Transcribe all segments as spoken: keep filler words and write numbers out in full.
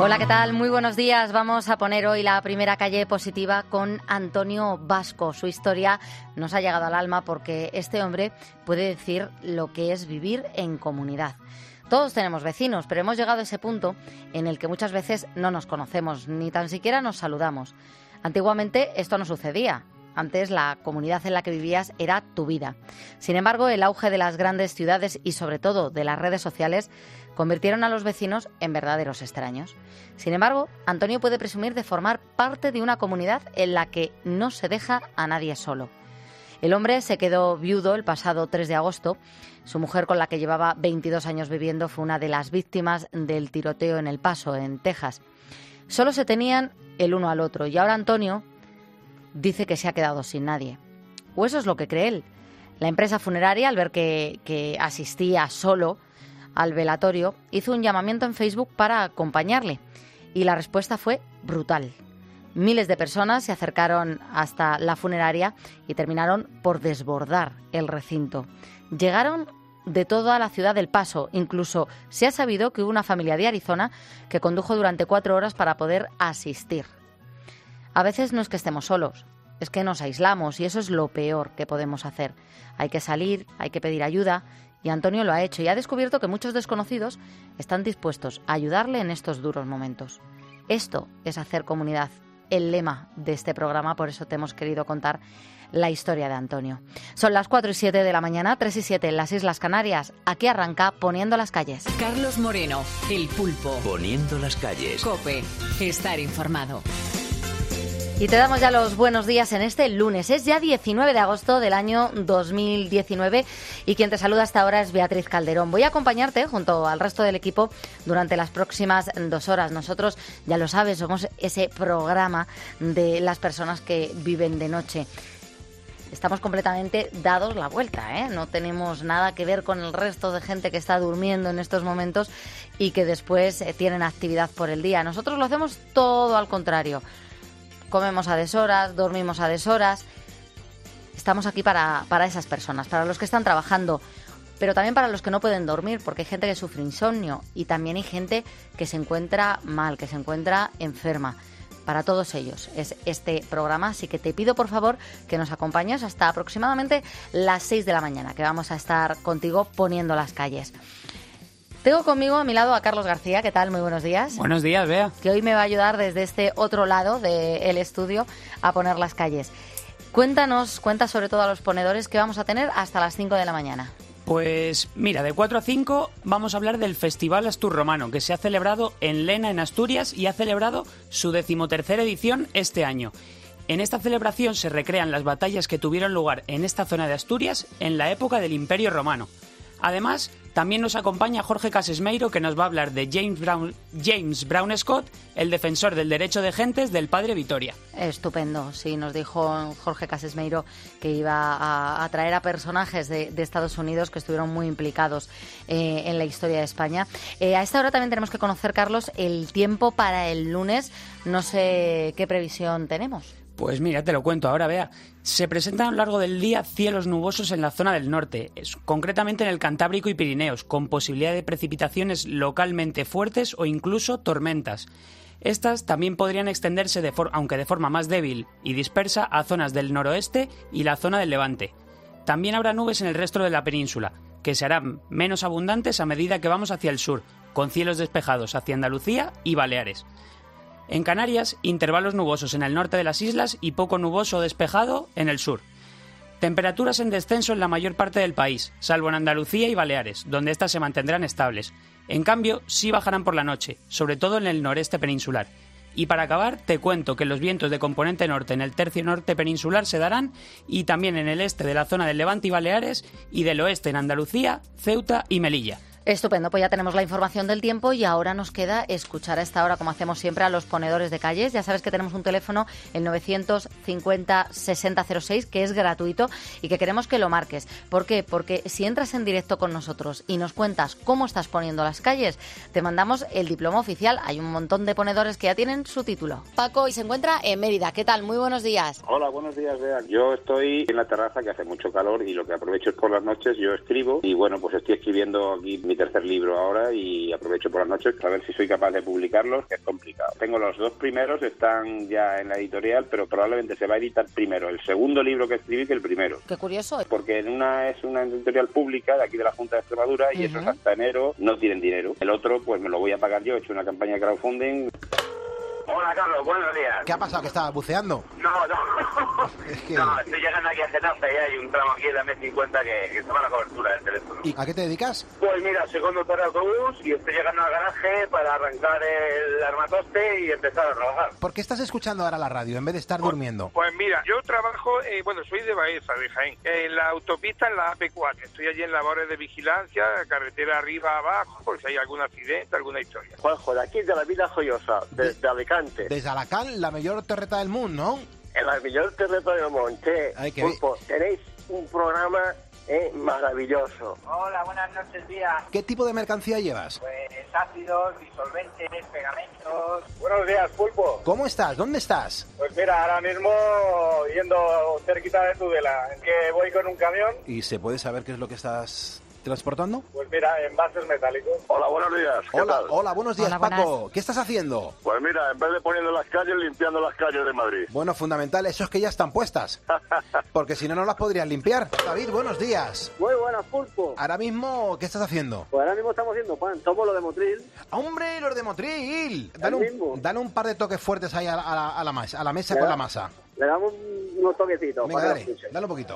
Hola, ¿qué tal? Muy buenos días. Vamos a poner hoy la primera calle positiva con Antonio Vasco. Su historia nos ha llegado al alma porque este hombre puede decir lo que es vivir en comunidad. Todos tenemos vecinos, pero hemos llegado a ese punto en el que muchas veces no nos conocemos, ni tan siquiera nos saludamos. Antiguamente esto no sucedía. Antes la comunidad en la que vivías era tu vida. Sin embargo, el auge de las grandes ciudades y sobre todo de las redes sociales convirtieron a los vecinos en verdaderos extraños. Sin embargo, Antonio puede presumir de formar parte de una comunidad en la que no se deja a nadie solo. El hombre se quedó viudo el pasado tres de agosto. Su mujer, con la que llevaba veintidós años viviendo, fue una de las víctimas del tiroteo en El Paso, en Texas. Solo se tenían el uno al otro y ahora Antonio dice que se ha quedado sin nadie. O eso es lo que cree él. La empresa funeraria, al ver que, que asistía solo al velatorio, hizo un llamamiento en Facebook para acompañarle. Y la respuesta fue brutal. Miles de personas se acercaron hasta la funeraria y terminaron por desbordar el recinto. Llegaron de toda la ciudad del Paso. Incluso se ha sabido que hubo una familia de Arizona que condujo durante cuatro horas para poder asistir. A veces no es que estemos solos, es que nos aislamos y eso es lo peor que podemos hacer. Hay que salir, hay que pedir ayuda y Antonio lo ha hecho y ha descubierto que muchos desconocidos están dispuestos a ayudarle en estos duros momentos. Esto es hacer comunidad, el lema de este programa, por eso te hemos querido contar la historia de Antonio. Son las cuatro y siete de la mañana, tres y siete en las Islas Canarias. Aquí arranca Poniendo las calles. Carlos Moreno, El Pulpo. Poniendo las calles. COPE, estar informado. Y te damos ya los buenos días en este lunes. Es ya diecinueve de agosto del año dos mil diecinueve y quien te saluda hasta ahora es Beatriz Calderón. Voy a acompañarte junto al resto del equipo durante las próximas dos horas. Nosotros, ya lo sabes, somos ese programa de las personas que viven de noche. Estamos completamente dados la vuelta, ¿eh? No tenemos nada que ver con el resto de gente que está durmiendo en estos momentos y que después eh, tienen actividad por el día. Nosotros lo hacemos todo al contrario. Comemos a deshoras, dormimos a deshoras. Estamos aquí para, para esas personas, para los que están trabajando, pero también para los que no pueden dormir, porque hay gente que sufre insomnio y también hay gente que se encuentra mal, que se encuentra enferma. Para todos ellos es este programa, así que te pido por favor que nos acompañes hasta aproximadamente las seis de la mañana, que vamos a estar contigo poniendo las calles. Tengo conmigo a mi lado a Carlos García. ¿Qué tal? Muy buenos días. Buenos días, Bea. Que hoy me va a ayudar desde este otro lado del estudio a poner las calles. Cuéntanos, cuenta sobre todo a los ponedores que vamos a tener hasta las cinco de la mañana. Pues mira, de cuatro a cinco vamos a hablar del Festival Astur Romano, que se ha celebrado en Lena, en Asturias, y ha celebrado su decimotercera edición este año. En esta celebración se recrean las batallas que tuvieron lugar en esta zona de Asturias en la época del Imperio Romano. Además, también nos acompaña Jorge Casesmeiro, que nos va a hablar de James Brown, James Brown Scott, el defensor del derecho de gentes del padre Vitoria. Estupendo, sí, nos dijo Jorge Casesmeiro que iba a, a traer a personajes de, de Estados Unidos que estuvieron muy implicados eh, en la historia de España. Eh, a esta hora también tenemos que conocer, Carlos, el tiempo para el lunes. No sé qué previsión tenemos. Pues mira, te lo cuento ahora, Bea. Se presentan a lo largo del día cielos nubosos en la zona del norte, concretamente en el Cantábrico y Pirineos, con posibilidad de precipitaciones localmente fuertes o incluso tormentas. Estas también podrían extenderse, de for- aunque de forma más débil y dispersa, a zonas del noroeste y la zona del Levante. También habrá nubes en el resto de la península, que se harán menos abundantes a medida que vamos hacia el sur, con cielos despejados hacia Andalucía y Baleares. En Canarias, intervalos nubosos en el norte de las islas y poco nuboso o despejado en el sur. Temperaturas en descenso en la mayor parte del país, salvo en Andalucía y Baleares, donde estas se mantendrán estables. En cambio, sí bajarán por la noche, sobre todo en el noreste peninsular. Y para acabar, te cuento que los vientos de componente norte en el tercio norte peninsular se darán y también en el este de la zona del Levante y Baleares y del oeste en Andalucía, Ceuta y Melilla. Estupendo, pues ya tenemos la información del tiempo y ahora nos queda escuchar a esta hora, como hacemos siempre, a los ponedores de calles. Ya sabes que tenemos un teléfono, el novecientos cincuenta sesenta cero seis, que es gratuito y que queremos que lo marques. ¿Por qué? Porque si entras en directo con nosotros y nos cuentas cómo estás poniendo las calles, te mandamos el diploma oficial. Hay un montón de ponedores que ya tienen su título. Paco, y se encuentra en Mérida. ¿Qué tal? Muy buenos días. Hola, buenos días, Bea. Yo estoy en la terraza, que hace mucho calor, y lo que aprovecho es por las noches, yo escribo y bueno, pues estoy escribiendo aquí mi tercer libro ahora y aprovecho por las noches para ver si soy capaz de publicarlos, que es complicado. Tengo los dos primeros, están ya en la editorial, pero probablemente se va a editar primero el segundo libro que escribí que el primero. Qué curioso. Porque en una es una editorial pública de aquí de la Junta de Extremadura y uh-huh. esos hasta enero no tienen dinero. El otro pues me lo voy a pagar yo, he hecho una campaña de crowdfunding. Hola Carlos, buenos días. ¿Qué ha pasado? ¿Que estabas buceando? No, no. Es que... No, estoy llegando aquí a Getafe y hay un tramo aquí de la M cincuenta que, que se va a la cobertura del teléfono. ¿Y a qué te dedicas? Pues mira, soy conductor de autobús y estoy llegando al garaje para arrancar el armatoste y empezar a trabajar. ¿Por qué estás escuchando ahora la radio en vez de estar pues, durmiendo? Pues mira, yo trabajo, eh, bueno, soy de Baeza, de Jaén, en la autopista en la A P cuatro. Estoy allí en labores de vigilancia, carretera arriba, abajo, por si hay algún accidente, alguna historia. Juanjo, de aquí de la Vila Joyosa, de, de, de Alicante. Desde Alacant, la mejor terreta del mundo, ¿no? En la mejor terreta del monte. Ay, qué Pulpo, tenéis un programa eh, maravilloso. Hola, buenas noches, días. ¿Qué tipo de mercancía llevas? Pues ácidos, disolventes, pegamentos. Buenos días, Pulpo. ¿Cómo estás? ¿Dónde estás? Pues mira, ahora mismo yendo cerquita de Tudela, que voy con un camión. ¿Y se puede saber qué es lo que estás transportando? Pues mira, envases metálicos. Hola, buenos días. ¿Qué hola, tal? hola, buenos días, hola, Paco. buenas. ¿Qué estás haciendo? Pues mira, en vez de poniendo las calles, limpiando las calles de Madrid. Bueno, fundamental, eso es que ya están puestas. Porque si no, no las podrías limpiar. David, buenos días. Muy buenas, Pulpo. Ahora mismo, ¿qué estás haciendo? Pues ahora mismo estamos haciendo pan. Somos los de Motril. ¡Hombre, los de Motril! Dale un, dale un par de toques fuertes ahí a la, a la, a la, masa, a la mesa con la masa. Le damos unos toquecitos. Venga, para dale, dale un poquito.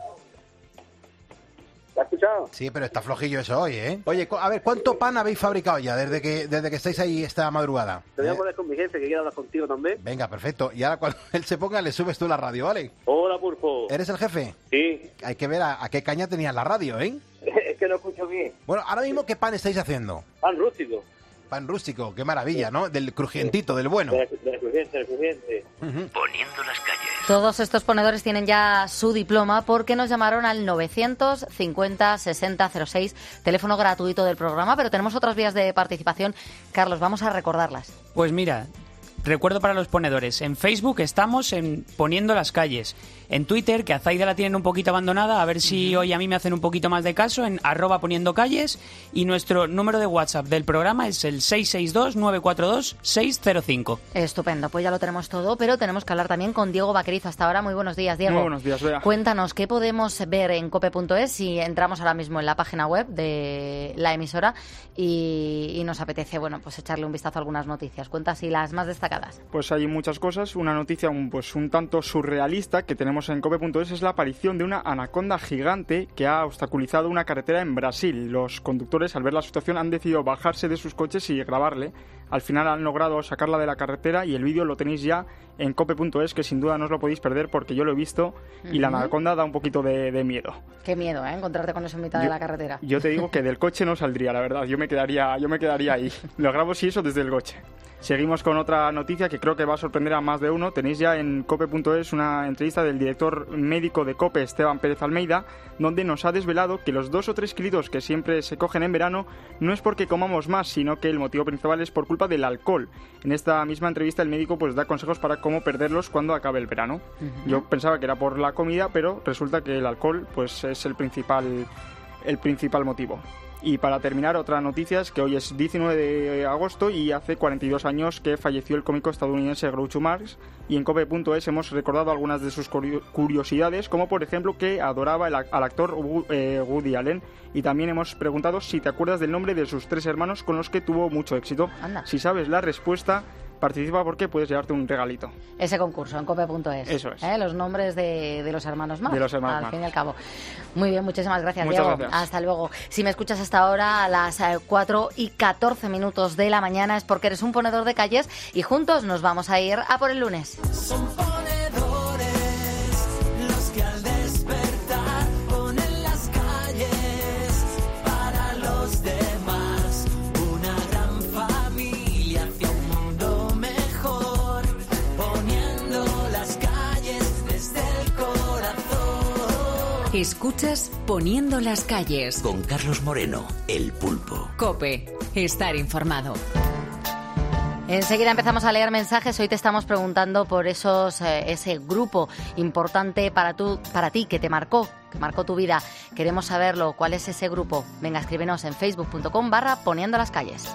¿Lo has escuchado? Sí, pero está flojillo eso hoy, ¿eh? Oye, a ver, ¿cuánto pan habéis fabricado ya desde que desde que estáis ahí esta madrugada? Te voy a ¿Eh? poner con mi jefe, que quiere hablar contigo también. Venga, perfecto. Y ahora cuando él se ponga, le subes tú la radio, ¿vale? Hola, Pulpo. ¿Eres el jefe? Sí. Hay que ver a, a qué caña tenías la radio, ¿eh? Es que no escucho bien. Bueno, ahora mismo, ¿qué pan estáis haciendo? Pan rústico. Pan rústico, qué maravilla, ¿no? Del crujientito, del bueno. Del de crujiente, del crujiente. Uh-huh. Poniendo las calles. Todos estos ponedores tienen ya su diploma porque nos llamaron al novecientos cincuenta sesenta cero seis, teléfono gratuito del programa, pero tenemos otras vías de participación. Carlos, vamos a recordarlas. Pues mira, recuerdo para los ponedores, en Facebook estamos en Poniendo las calles, en Twitter, que a Zaida la tienen un poquito abandonada, a ver si hoy a mí me hacen un poquito más de caso, en arroba Poniendo calles, y nuestro número de WhatsApp del programa es el seis seis dos nueve cuatro dos seis cero cinco. Estupendo, pues ya lo tenemos todo, pero tenemos que hablar también con Diego Vaquerizo hasta ahora. Muy buenos días, Diego. Muy buenos días, Bea. Cuéntanos, ¿qué podemos ver en cope punto es si entramos ahora mismo en la página web de la emisora y, y nos apetece, bueno, pues echarle un vistazo a algunas noticias? Cuenta así las más destacadas. Pues hay muchas cosas. Una noticia un, pues un tanto surrealista que tenemos en cope punto es es la aparición de una anaconda gigante que ha obstaculizado una carretera en Brasil. Los conductores, al ver la situación, han decidido bajarse de sus coches y grabarle. Al final han logrado sacarla de la carretera y el vídeo lo tenéis ya en cope punto es, que sin duda no os lo podéis perder porque yo lo he visto y uh-huh. la anaconda da un poquito de, de miedo. Qué miedo, ¿eh? Encontrarte con eso en mitad yo, de la carretera. Yo te digo que del coche no saldría, la verdad. Yo me quedaría, yo me quedaría ahí. Lo grabo si eso desde el coche. Seguimos con otra noticia que creo que va a sorprender a más de uno. Tenéis ya en cope punto es una entrevista del director médico de COPE, Esteban Pérez Almeida, donde nos ha desvelado que los dos o tres kilitos que siempre se cogen en verano no es porque comamos más, sino que el motivo principal es por culpa del alcohol. En esta misma entrevista el médico pues da consejos para cómo perderlos cuando acabe el verano. Uh-huh. Yo pensaba que era por la comida, pero resulta que el alcohol pues es el principal, el principal motivo. Y para terminar, otra noticia es que hoy es diecinueve de agosto y hace cuarenta y dos años que falleció el cómico estadounidense Groucho Marx, y en cope punto es hemos recordado algunas de sus curiosidades, como por ejemplo que adoraba el, al actor Woody Allen, y también hemos preguntado si te acuerdas del nombre de sus tres hermanos con los que tuvo mucho éxito. Anda. Si sabes la respuesta, participa porque puedes llevarte un regalito. Ese concurso en cope punto es. Eso es. ¿Eh? Los nombres de, de los hermanos Marx. De los hermanos Al Marx. fin y al cabo. Muy bien, muchísimas gracias, Muchas Diego. gracias. Hasta luego. Si me escuchas hasta ahora a las cuatro y catorce minutos de la mañana es porque eres un ponedor de calles y juntos nos vamos a ir a por el lunes. Son ponedores los que al despertar ponen las calles para los demás. Una gran familia hacia un mundo mejor, poniendo las calles desde el corazón. Escuchas Poniendo las calles con Carlos Moreno, el Pulpo. COPE, estar informado. Enseguida empezamos a leer mensajes. Hoy te estamos preguntando por esos eh, ese grupo importante para tú, para ti que te marcó, que marcó tu vida. Queremos saberlo. ¿Cuál es ese grupo? Venga, escríbenos en facebook.com barra poniendo las calles.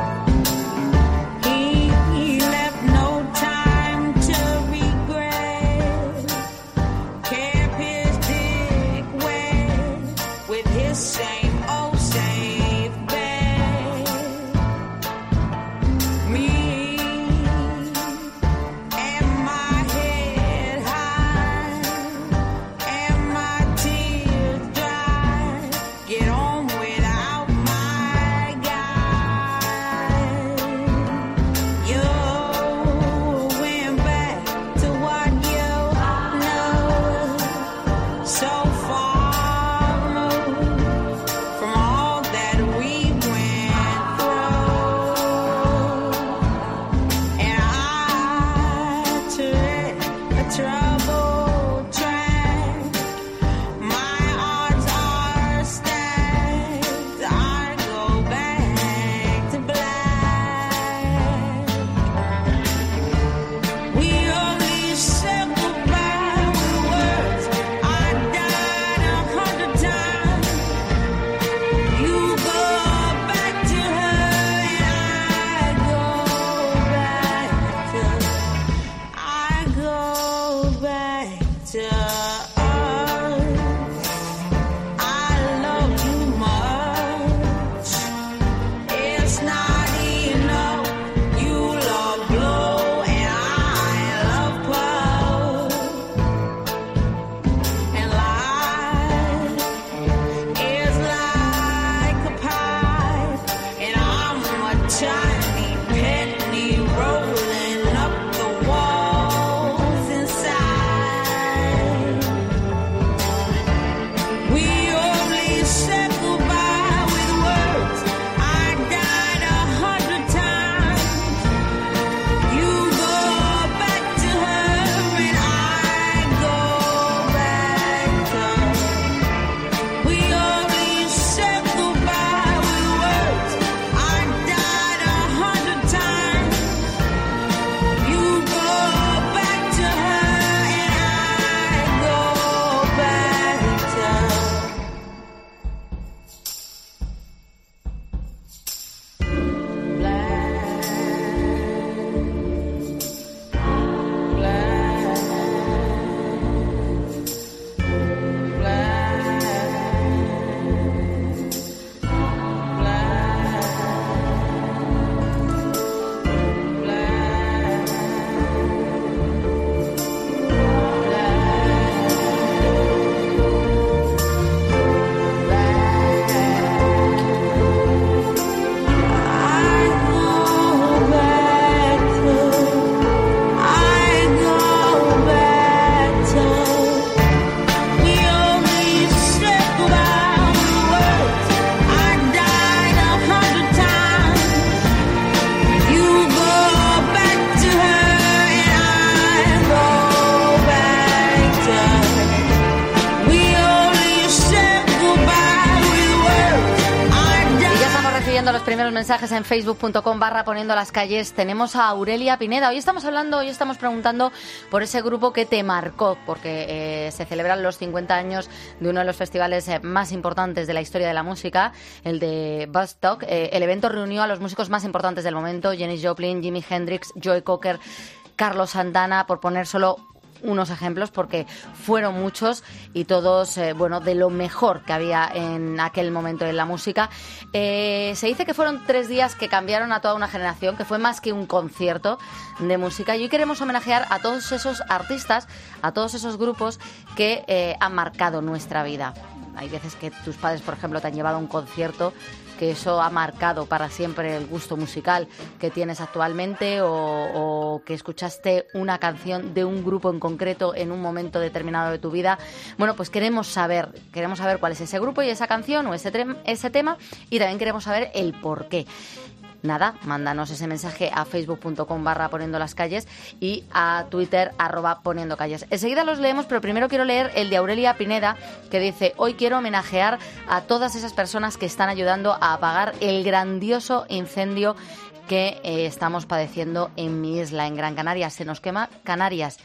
Los primeros mensajes en facebook.com barra poniendo las calles. Tenemos a Aurelia Pineda. Hoy estamos hablando, hoy estamos preguntando por ese grupo que te marcó, porque eh, se celebran los cincuenta años de uno de los festivales eh, más importantes de la historia de la música, el de Woodstock. Eh, el evento reunió a los músicos más importantes del momento: Janis Joplin, Jimi Hendrix, Joe Cocker, Carlos Santana, por poner solo unos ejemplos, porque fueron muchos y todos, eh, bueno, de lo mejor que había en aquel momento en la música. Eh, se dice que fueron tres días que cambiaron a toda una generación, que fue más que un concierto de música. Y hoy queremos homenajear a todos esos artistas, a todos esos grupos que eh, han marcado nuestra vida. Hay veces que tus padres, por ejemplo, te han llevado a un concierto, que eso ha marcado para siempre el gusto musical que tienes actualmente, o, o que escuchaste una canción de un grupo en concreto en un momento determinado de tu vida. Bueno, pues queremos saber, queremos saber cuál es ese grupo y esa canción o ese, ese tema, y también queremos saber el por qué. Nada, mándanos ese mensaje a facebook.com barra poniendo las calles y a Twitter arroba poniendo calles. Enseguida los leemos, pero primero quiero leer el de Aurelia Pineda, que dice: hoy quiero homenajear a todas esas personas que están ayudando a apagar el grandioso incendio que eh, estamos padeciendo en mi isla, en Gran Canaria. Se nos quema Canarias.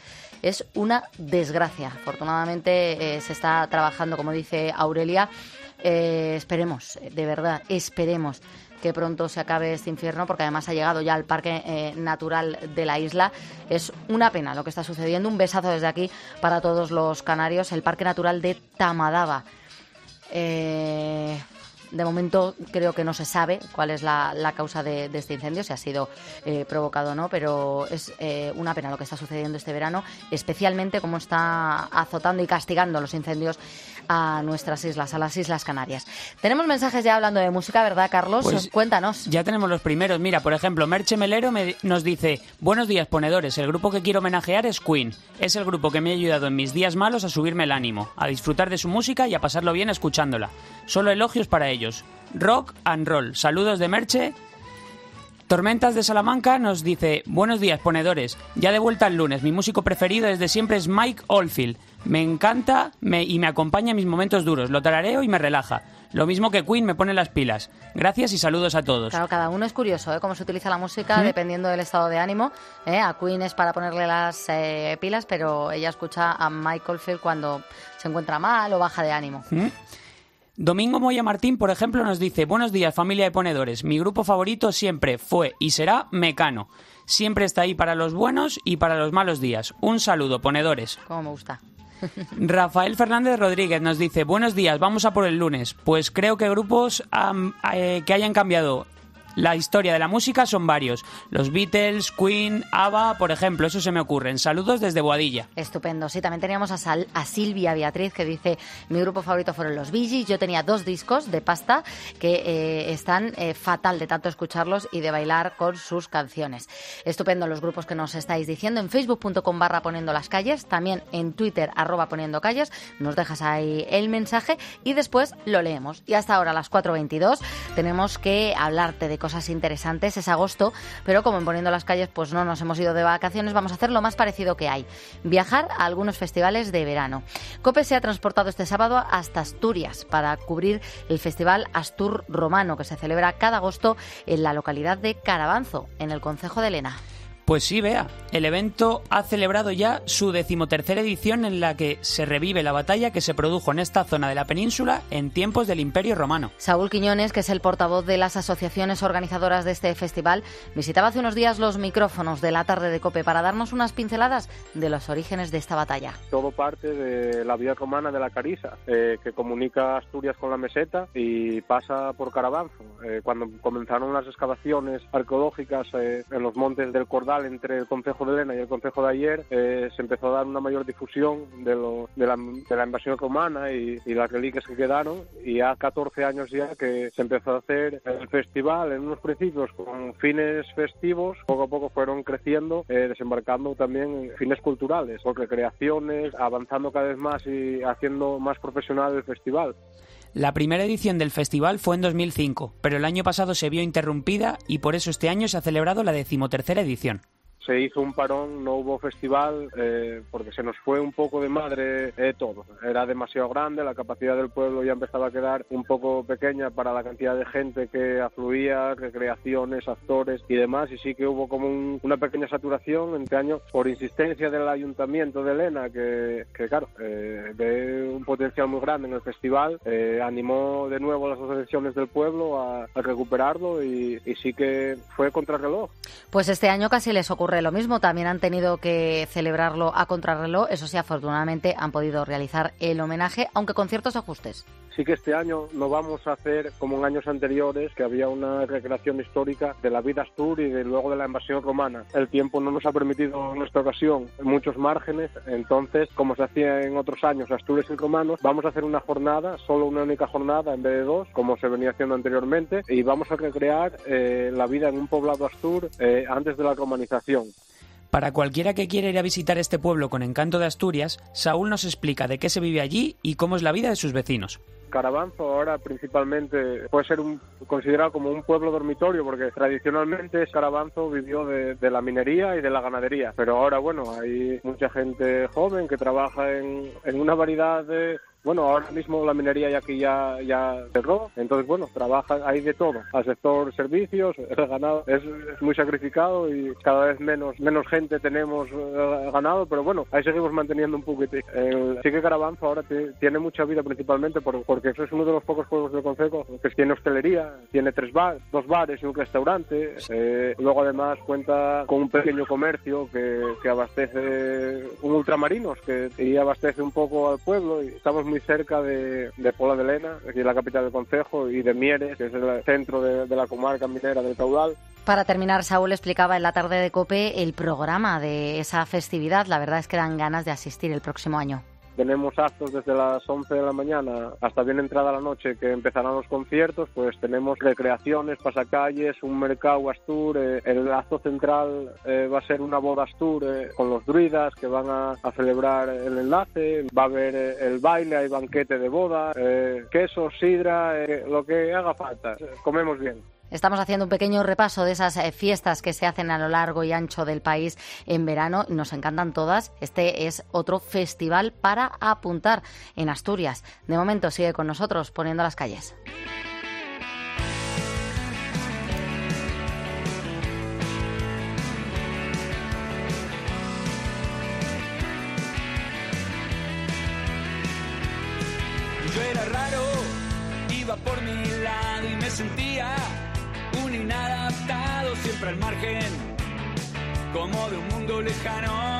es una desgracia. Afortunadamente eh, se está trabajando, como dice Aurelia, eh, esperemos, de verdad, esperemos que pronto se acabe este infierno, porque además ha llegado ya al Parque eh, Natural de la isla. Es una pena lo que está sucediendo. Un besazo desde aquí para todos los canarios. El Parque Natural de Tamadaba. Eh, de momento creo que no se sabe cuál es la, la causa de, de este incendio, si ha sido eh, provocado o no, pero es eh, una pena lo que está sucediendo este verano, especialmente cómo está azotando y castigando los incendios a nuestras islas, a las Islas Canarias. Tenemos mensajes ya hablando de música, ¿verdad, Carlos? Pues cuéntanos. Ya tenemos los primeros. Mira, por ejemplo, Merche Melero me, nos dice: buenos días, ponedores. El grupo que quiero homenajear es Queen. Es el grupo que me ha ayudado en mis días malos a subirme el ánimo, a disfrutar de su música y a pasarlo bien escuchándola. Solo elogios para ellos. Rock and roll. Saludos de Merche. Tormentas de Salamanca nos dice: buenos días, ponedores. Ya de vuelta el lunes. Mi músico preferido desde siempre es Mike Oldfield. Me encanta me, y me acompaña en mis momentos duros. Lo tarareo y me relaja. Lo mismo que Queen me pone las pilas. Gracias y saludos a todos. Claro, cada uno es curioso, ¿eh? Cómo se utiliza la música ¿Mm? dependiendo del estado de ánimo. ¿eh? A Queen es para ponerle las eh, pilas, pero ella escucha a Mike Oldfield cuando se encuentra mal o baja de ánimo. ¿Mm? Domingo Moya Martín, por ejemplo, nos dice: buenos días, familia de ponedores. Mi grupo favorito siempre fue y será Mecano. Siempre está ahí para los buenos y para los malos días. Un saludo, ponedores. Cómo me gusta. Rafael Fernández Rodríguez nos dice: buenos días, vamos a por el lunes. Pues creo que grupos um, eh, que hayan cambiado la historia de la música son varios. Los Beatles, Queen, ABBA, por ejemplo, eso se me ocurren. Saludos desde Boadilla. Estupendo. Sí, también teníamos a, Sal, a Silvia Beatriz, que dice: mi grupo favorito fueron los Bee Gees. Yo tenía dos discos de pasta que eh, están eh, fatal de tanto escucharlos y de bailar con sus canciones. Estupendo los grupos que nos estáis diciendo. En facebook punto com barra poniendo las calles, también en Twitter arroba poniendo calles. Nos dejas ahí el mensaje y después lo leemos. Y hasta ahora, a las cuatro veintidós, tenemos que hablarte de cosas interesantes. Es agosto, pero como en Poniendo las Calles pues no nos hemos ido de vacaciones, vamos a hacer lo más parecido que hay: viajar a algunos festivales de verano. COPE se ha transportado este sábado hasta Asturias para cubrir el Festival Astur Romano, que se celebra cada agosto en la localidad de Carabanzo, en el concejo de Lena. Pues sí, Bea, el evento ha celebrado ya su decimotercera edición, en la que se revive la batalla que se produjo en esta zona de la península en tiempos del Imperio Romano. Saúl Quiñones, que es el portavoz de las asociaciones organizadoras de este festival, visitaba hace unos días los micrófonos de la tarde de COPE para darnos unas pinceladas de los orígenes de esta batalla. Todo parte de la vía romana de la Carisa, eh, que comunica Asturias con la meseta y pasa por Carabanzo. Eh, cuando comenzaron las excavaciones arqueológicas eh, en los montes del Cordal, entre el concejo de Lena y el concejo de Ayer, eh, se empezó a dar una mayor difusión de, lo, de, la, de la invasión romana y, y las reliquias que quedaron, y a catorce años ya que se empezó a hacer el festival, en unos principios con fines festivos. Poco a poco fueron creciendo, eh, desembarcando también en fines culturales, con recreaciones, avanzando cada vez más y haciendo más profesional el festival. La primera edición del festival fue en dos mil cinco, pero el año pasado se vio interrumpida y por eso este año se ha celebrado la decimotercera edición. Se hizo un parón, no hubo festival, eh, porque se nos fue un poco de madre eh, todo. Era demasiado grande, la capacidad del pueblo ya empezaba a quedar un poco pequeña para la cantidad de gente que afluía, recreaciones, actores y demás, y sí que hubo como un, una pequeña saturación este año por insistencia del Ayuntamiento de Lena, que, que claro, eh, ve un potencial muy grande en el festival, eh, animó de nuevo a las asociaciones del pueblo a, a recuperarlo y, y sí que fue contrarreloj. Pues este año casi les ocurre lo mismo, también han tenido que celebrarlo a contrarreloj. Eso sí, afortunadamente han podido realizar el homenaje, aunque con ciertos ajustes. Sí que este año no vamos a hacer como en años anteriores, que había una recreación histórica de la vida astur y de luego de la invasión romana. El tiempo no nos ha permitido en esta ocasión muchos márgenes, entonces, como se hacía en otros años Astures y romanos, vamos a hacer una jornada, solo una única jornada en vez de dos, como se venía haciendo anteriormente, y vamos a recrear eh, la vida en un poblado astur eh, antes de la romanización. Para cualquiera que quiera ir a visitar este pueblo con encanto de Asturias, Saúl nos explica de qué se vive allí y cómo es la vida de sus vecinos. Carabanzo ahora principalmente puede ser un, considerado como un pueblo dormitorio, porque tradicionalmente Carabanzo vivió de, de la minería y de la ganadería, pero ahora bueno, hay mucha gente joven que trabaja en, en una variedad de Bueno, ahora mismo la minería ya aquí ya, ya cerró, entonces bueno, trabaja, hay de todo, al sector servicios, el ganado es, es muy sacrificado y cada vez menos menos gente tenemos eh, ganado, pero bueno, ahí seguimos manteniendo un poquitín. El, sí que Carabanzo ahora te, tiene mucha vida principalmente por, porque eso es uno de los pocos pueblos del concejo que tiene hostelería, tiene tres bar, dos bares y un restaurante, eh, luego además cuenta con un pequeño comercio que, que abastece un ultramarinos que y abastece un poco al pueblo, y estamos muy cerca de, de Pola de Lena, aquí en la capital del concejo, y de Mieres, que es el centro de, de la comarca minera del Caudal. Para terminar, Saúl explicaba en la tarde de COPE el programa de esa festividad. La verdad es que dan ganas de asistir el próximo año. Tenemos actos desde las once de la mañana hasta bien entrada la noche, que empezarán los conciertos. Pues tenemos recreaciones, pasacalles, un mercado Astur, eh, el acto central eh, va a ser una boda Astur eh, con los druidas que van a, a celebrar el enlace, va a haber eh, el baile, hay banquete de boda, eh, queso, sidra, eh, lo que haga falta, comemos bien. Estamos haciendo un pequeño repaso de esas fiestas que se hacen a lo largo y ancho del país en verano. Nos encantan todas. Este es otro festival para apuntar en Asturias. De momento sigue con nosotros Poniendo las calles. Yo era raro, iba por mi lado y me sentía un inadaptado, siempre al margen, como de un mundo lejano.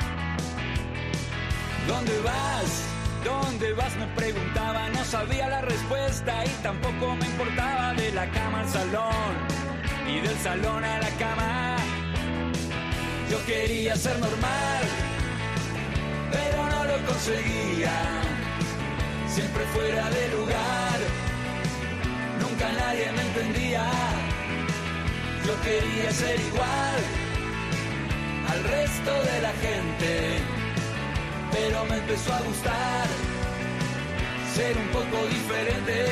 ¿Dónde vas? ¿Dónde vas? Me preguntaba, no sabía la respuesta y tampoco me importaba. De la cama al salón y del salón a la cama. Yo quería ser normal, pero no lo conseguía. Siempre fuera de lugar, nunca nadie me entendía. Yo quería ser igual al resto de la gente, pero me empezó a gustar ser un poco diferente.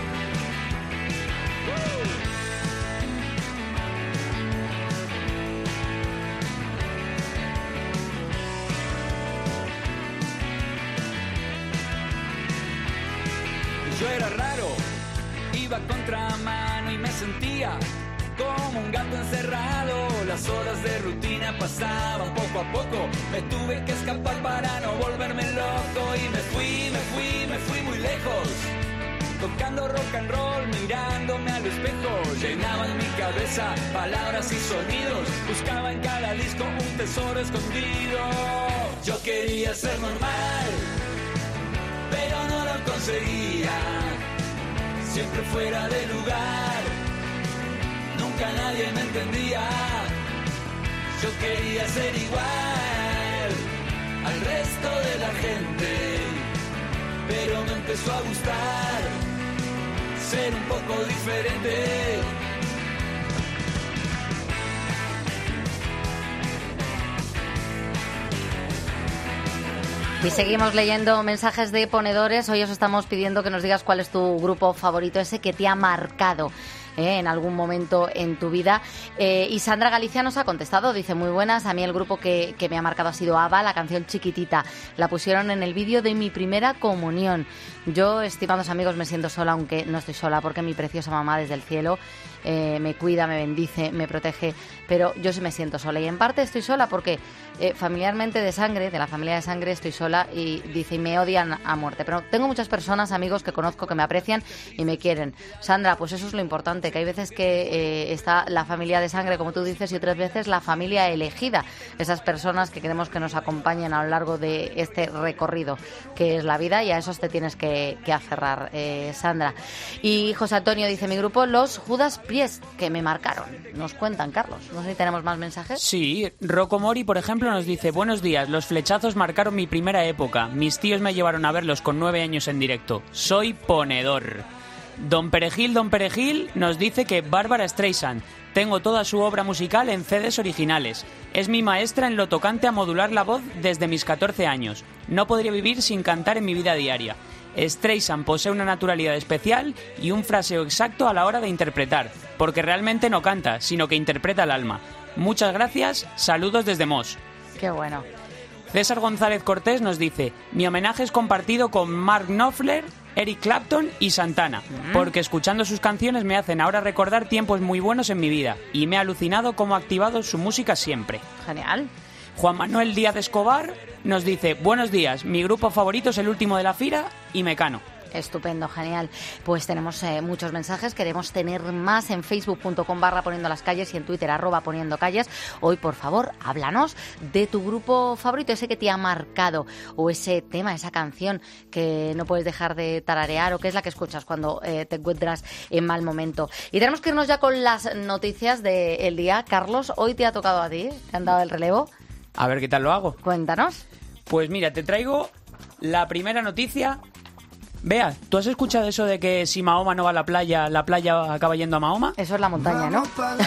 Yo era raro, iba a contramano y me sentía como un gato encerrado. Las horas de rutina pasaban poco a poco. Me tuve que escapar para no volverme loco. Y me fui, me fui, me fui muy lejos, tocando rock and roll, mirándome al espejo. Llenaba en mi cabeza palabras y sonidos. Buscaba en cada disco un tesoro escondido. Yo quería ser normal, pero no lo conseguía. Siempre fuera de lugar, nunca nadie me entendía. Yo quería ser igual al resto de la gente, pero me empezó a gustar ser un poco diferente. Y seguimos leyendo mensajes de ponedores. Hoy os estamos pidiendo que nos digas cuál es tu grupo favorito, ese que te ha marcado ¿eh? en algún momento en tu vida. Eh, y Sandra Galicia nos ha contestado, dice: muy buenas, a mí el grupo que, que me ha marcado ha sido ABBA, la canción Chiquitita. La pusieron en el vídeo de mi primera comunión. Yo, estimados amigos, me siento sola, aunque no estoy sola, porque mi preciosa mamá desde el cielo eh, me cuida, me bendice, me protege, pero yo sí me siento sola. Y en parte estoy sola porque eh, familiarmente de sangre, de la familia de sangre, estoy sola y dice, y me odian a muerte. Pero tengo muchas personas, amigos que conozco, que me aprecian y me quieren. Sandra, pues eso es lo importante, que hay veces que eh, está la familia de sangre, como tú dices, y otras veces la familia elegida. Esas personas que queremos que nos acompañen a lo largo de este recorrido que es la vida, y a esos te tienes que que aferrar, eh, Sandra. Y José Antonio dice, mi grupo, los Judas Priest, que me marcaron. Nos cuentan, Carlos. No sé si tenemos más mensajes. Sí, Rocco Mori, por ejemplo, nos dice, buenos días, los flechazos marcaron mi primera época. Mis tíos me llevaron a verlos con nueve años en directo. Soy ponedor. Don Perejil, Don Perejil nos dice que Bárbara Streisand. Tengo toda su obra musical en C Ds originales. Es mi maestra en lo tocante a modular la voz desde mis catorce años. No podría vivir sin cantar en mi vida diaria. Streisand posee una naturalidad especial y un fraseo exacto a la hora de interpretar, porque realmente no canta, sino que interpreta el alma. Muchas gracias, saludos desde Mos. Qué bueno. César González Cortés nos dice: mi homenaje es compartido con Mark Knopfler, Eric Clapton y Santana, mm. porque escuchando sus canciones me hacen ahora recordar tiempos muy buenos en mi vida y me ha alucinado cómo ha activado su música siempre. Genial. Juan Manuel Díaz Escobar nos dice: buenos días, mi grupo favorito es El Último de la Fila y Mecano. Estupendo, genial. Pues tenemos eh, muchos mensajes, queremos tener más en facebook punto com barra poniendo las calles y en Twitter arroba poniendo calles. Hoy, por favor, háblanos de tu grupo favorito, ese que te ha marcado, o ese tema, esa canción que no puedes dejar de tararear, o que es la que escuchas cuando eh, te encuentras en mal momento. Y tenemos que irnos ya con las noticias del día. Carlos, hoy te ha tocado a ti, te han dado el relevo. A ver qué tal lo hago. Cuéntanos. Pues mira, te traigo la primera noticia. Vea, ¿tú has escuchado eso de que si Mahoma no va a la playa, la playa acaba yendo a Mahoma? Eso es la montaña, ¿no?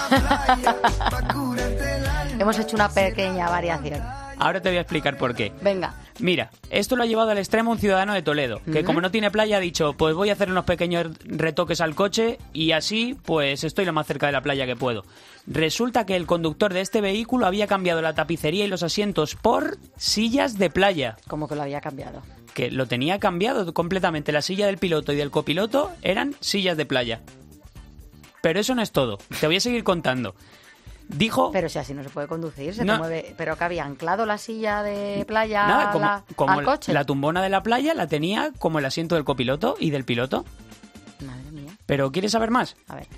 Hemos hecho una pequeña variación. Ahora te voy a explicar por qué. Venga. Mira, esto lo ha llevado al extremo un ciudadano de Toledo, que uh-huh. como no tiene playa ha dicho, pues voy a hacer unos pequeños retoques al coche y así pues estoy lo más cerca de la playa que puedo. Resulta que el conductor de este vehículo había cambiado la tapicería y los asientos por sillas de playa. ¿Cómo que lo había cambiado? Que lo tenía cambiado completamente. La silla del piloto y del copiloto eran sillas de playa. Pero eso no es todo. Te voy a seguir contando. Dijo... Pero si así no se puede conducir, se no. te mueve. Pero que había anclado la silla de playa Nada, como, la, como al coche. La tumbona de la playa la tenía como el asiento del copiloto y del piloto. Madre mía. ¿Pero quieres saber más? A ver.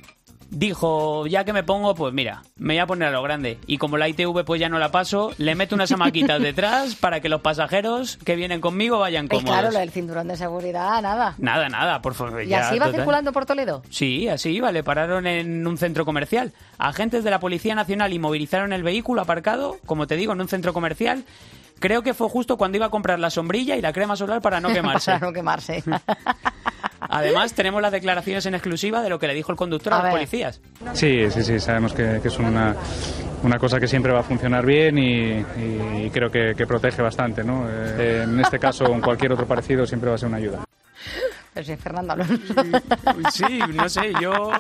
Dijo, ya que me pongo, pues mira, me voy a poner a lo grande. Y como la I T V pues ya no la paso, le meto unas hamaquitas detrás para que los pasajeros que vienen conmigo vayan pues cómodos. Claro, lo del cinturón de seguridad, nada. Nada, nada, por favor. ¿Y ya, así iba total. circulando por Toledo? Sí, así iba. Le pararon en un centro comercial. Agentes de la Policía Nacional inmovilizaron el vehículo aparcado, como te digo, en un centro comercial. Creo que fue justo cuando iba a comprar la sombrilla y la crema solar para no quemarse. Para no quemarse. Además, tenemos las declaraciones en exclusiva de lo que le dijo el conductor a, a los policías. Sí, sí, sí, sabemos que, que es una, una cosa que siempre va a funcionar bien y, y creo que, que protege bastante, ¿no? Eh, en este caso, o en cualquier otro parecido, siempre va a ser una ayuda. Pero si es Fernando Alonso. Sí, no sé, yo...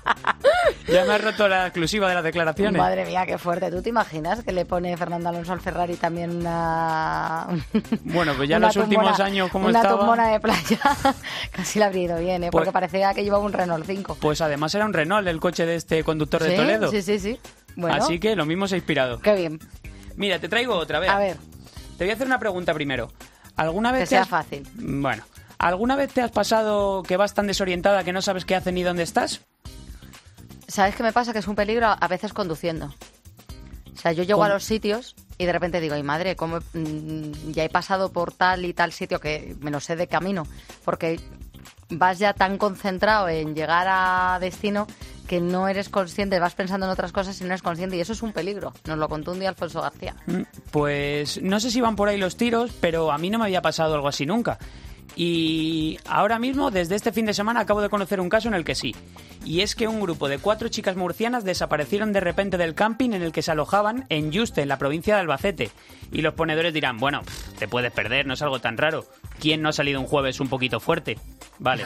Ya me has roto la exclusiva de las declaraciones. Madre mía, qué fuerte. ¿Tú te imaginas que le pone Fernando Alonso al Ferrari también una... Bueno, pues ya en los tumbona, últimos años, ¿cómo una estaba? Una tumbona de playa. Casi le habría ido bien, ¿eh? Porque pues, parecía que llevaba un Renault cinco. Pues además era un Renault el coche de este conductor ¿Sí? de Toledo. Sí, sí, sí. Bueno. Así que lo mismo se ha inspirado. Qué bien. Mira, te traigo otra vez. A ver. Te voy a hacer una pregunta primero. ¿Alguna vez que sea has... fácil. Bueno. ¿Alguna vez te has pasado que vas tan desorientada que no sabes qué haces ni dónde estás? ¿Sabes qué me pasa? Que es un peligro a veces conduciendo. O sea, yo llego ¿Cómo? a los sitios y de repente digo, ay madre, ¿cómo mm, ya he pasado por tal y tal sitio que me lo sé de camino? Porque vas ya tan concentrado en llegar a destino que no eres consciente, vas pensando en otras cosas y no eres consciente, y eso es un peligro. Nos lo contó un día Alfonso García. Pues no sé si van por ahí los tiros, pero a mí no me había pasado algo así nunca. Y ahora mismo, desde este fin de semana, acabo de conocer un caso en el que sí. Y es que un grupo de cuatro chicas murcianas desaparecieron de repente del camping en el que se alojaban en Yuste, en la provincia de Albacete. Y los ponedores dirán, bueno, pff, te puedes perder, no es algo tan raro. ¿Quién no ha salido un jueves un poquito fuerte? Vale.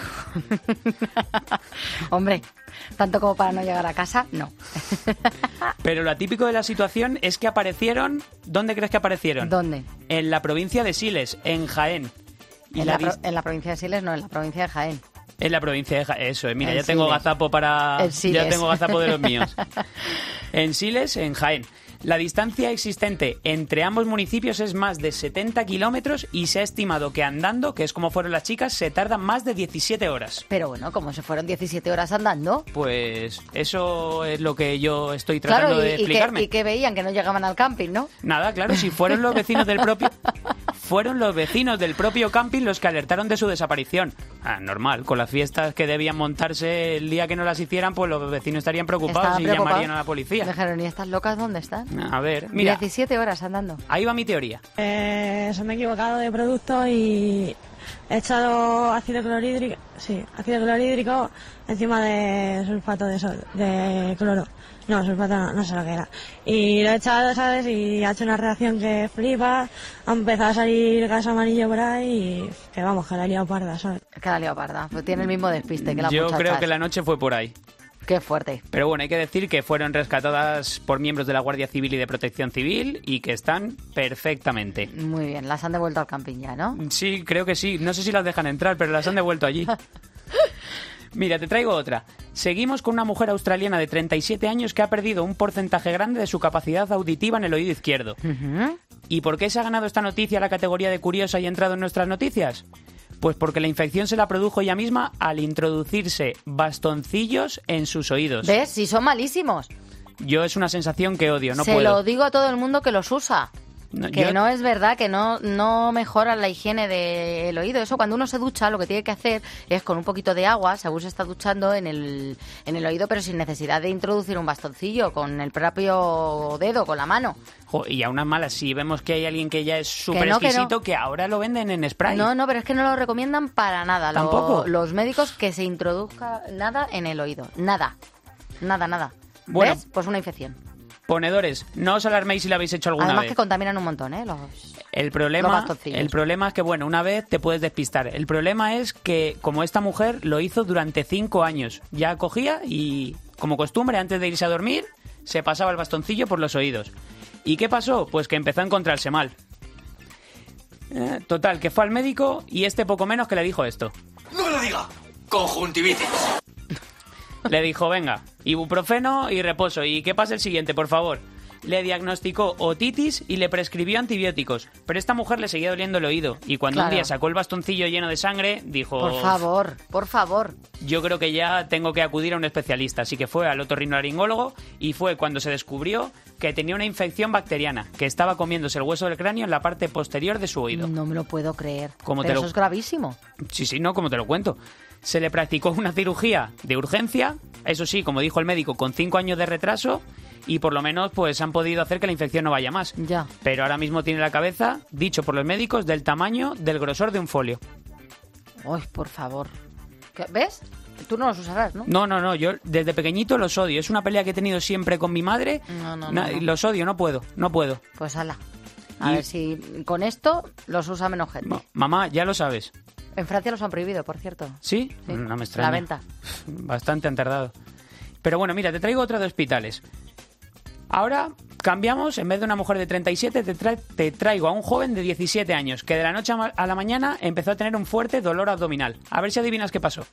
Hombre, tanto como para no llegar a casa, no. Pero lo atípico de la situación es que aparecieron... ¿Dónde crees que aparecieron? ¿Dónde? En la provincia de Siles, en Jaén. Y en, la pro- en la provincia de Siles, no, en la provincia de Jaén. En la provincia de Jaén, eso, mira, en ya tengo Siles. gazapo para... Ya tengo gazapo de los míos. En Siles, en Jaén. La distancia existente entre ambos municipios es más de setenta kilómetros y se ha estimado que andando, que es como fueron las chicas, se tardan más de diecisiete horas. Pero bueno, ¿cómo se fueron diecisiete horas andando? Pues eso es lo que yo estoy tratando claro, y, de explicarme. Y que, y que veían que no llegaban al camping, ¿no? Nada, claro, si fueron los vecinos del propio... Fueron los vecinos del propio camping los que alertaron de su desaparición. Ah, normal, con las fiestas que debían montarse el día que no las hicieran, pues los vecinos estarían preocupados Estaban y preocupados. llamarían a la policía. Dijeron, ¿y estas locas dónde están? A ver, mira. diecisiete horas andando. Ahí va mi teoría. Eh, se me he equivocado de producto y he echado ácido clorhídrico, sí, ácido clorhídrico encima de sulfato de, sol, de cloro. No, sulfato no, no sé lo que era. Y lo he echado, ¿sabes? Y ha hecho una reacción que flipa. Ha empezado a salir gas amarillo por ahí y que vamos, que la he liado parda, ¿sabes? Que la ha liado parda. Pues tiene el mismo despiste que la Yo muchachas. creo que la noche fue por ahí. Qué fuerte. Pero bueno, hay que decir que fueron rescatadas por miembros de la Guardia Civil y de Protección Civil y que están perfectamente. Muy bien, las han devuelto al camping ya, ¿no? Sí, creo que sí. No sé si las dejan entrar, pero las han devuelto allí. Mira, te traigo otra. Seguimos con una mujer australiana de treinta y siete años que ha perdido un porcentaje grande de su capacidad auditiva en el oído izquierdo. Uh-huh. ¿Y por qué se ha ganado esta noticia la categoría de curiosa y ha entrado en nuestras noticias? Pues porque la infección se la produjo ella misma al introducirse bastoncillos en sus oídos. ¿Ves? Si son malísimos. Yo es una sensación que odio, no se puedo. lo digo a todo el mundo que los usa. No, que yo... no es verdad, que no, no mejora la higiene del oído. Eso cuando uno se ducha, lo que tiene que hacer es con un poquito de agua, según se está duchando en el, en el oído, pero sin necesidad de introducir un bastoncillo, con el propio dedo, con la mano. Jo, y a unas malas, si vemos que hay alguien que ya es súper no, exquisito, que, no. que ahora lo venden en spray. No, no, pero es que no lo recomiendan para nada. ¿Tampoco? Lo, los médicos que se introduzca nada en el oído. Nada. Nada, nada. Bueno, ¿ves? Pues una infección. Ponedores, no os alarméis si lo habéis hecho alguna Además vez. que contaminan un montón, ¿eh? Los, el problema, los bastoncillos. el problema es que, bueno, una vez te puedes despistar. El problema es que, como esta mujer lo hizo durante cinco años, ya cogía y, como costumbre, antes de irse a dormir, se pasaba el bastoncillo por los oídos. ¿Y qué pasó? Pues que empezó a encontrarse mal. Eh, total, que fue al médico y este poco menos que le dijo esto. ¡No lo diga! Conjuntivitis. Le dijo, venga, ibuprofeno y reposo. ¿Y qué pasa el siguiente, por favor? Le diagnosticó otitis y le prescribió antibióticos. Pero esta mujer le seguía doliendo el oído. Y cuando claro. un día sacó el bastoncillo lleno de sangre, dijo... Por favor, por favor. Yo creo que ya tengo que acudir a un especialista. Así que fue al otorrinolaringólogo y fue cuando se descubrió que tenía una infección bacteriana, que estaba comiéndose el hueso del cráneo en la parte posterior de su oído. No me lo puedo creer. Como Pero te lo... eso es gravísimo. Sí, sí, no, como te lo cuento. Se le practicó una cirugía de urgencia, eso sí, como dijo el médico, con cinco años de retraso, y por lo menos pues han podido hacer que la infección no vaya más. Ya. Pero ahora mismo tiene la cabeza, dicho por los médicos, del tamaño del grosor de un folio. Uy, por favor. ¿Qué? ¿Ves? Tú no los usarás, ¿no? No, no, no, yo desde pequeñito los odio. Es una pelea que he tenido siempre con mi madre. No, no, Na- no, no. Los odio, no puedo, no puedo. Pues ala. A Y- ver si con esto los usa menos gente. Ma- Mamá, ya lo sabes. En Francia los han prohibido, por cierto. ¿Sí? Sí. No me extraña. La venta. Bastante han tardado. Pero bueno, mira, te traigo otra de hospitales. Ahora cambiamos, en vez de una mujer de treinta y siete, te, tra- te traigo a un joven de diecisiete años que de la noche a ma- a la mañana empezó a tener un fuerte dolor abdominal. A ver si adivinas qué pasó.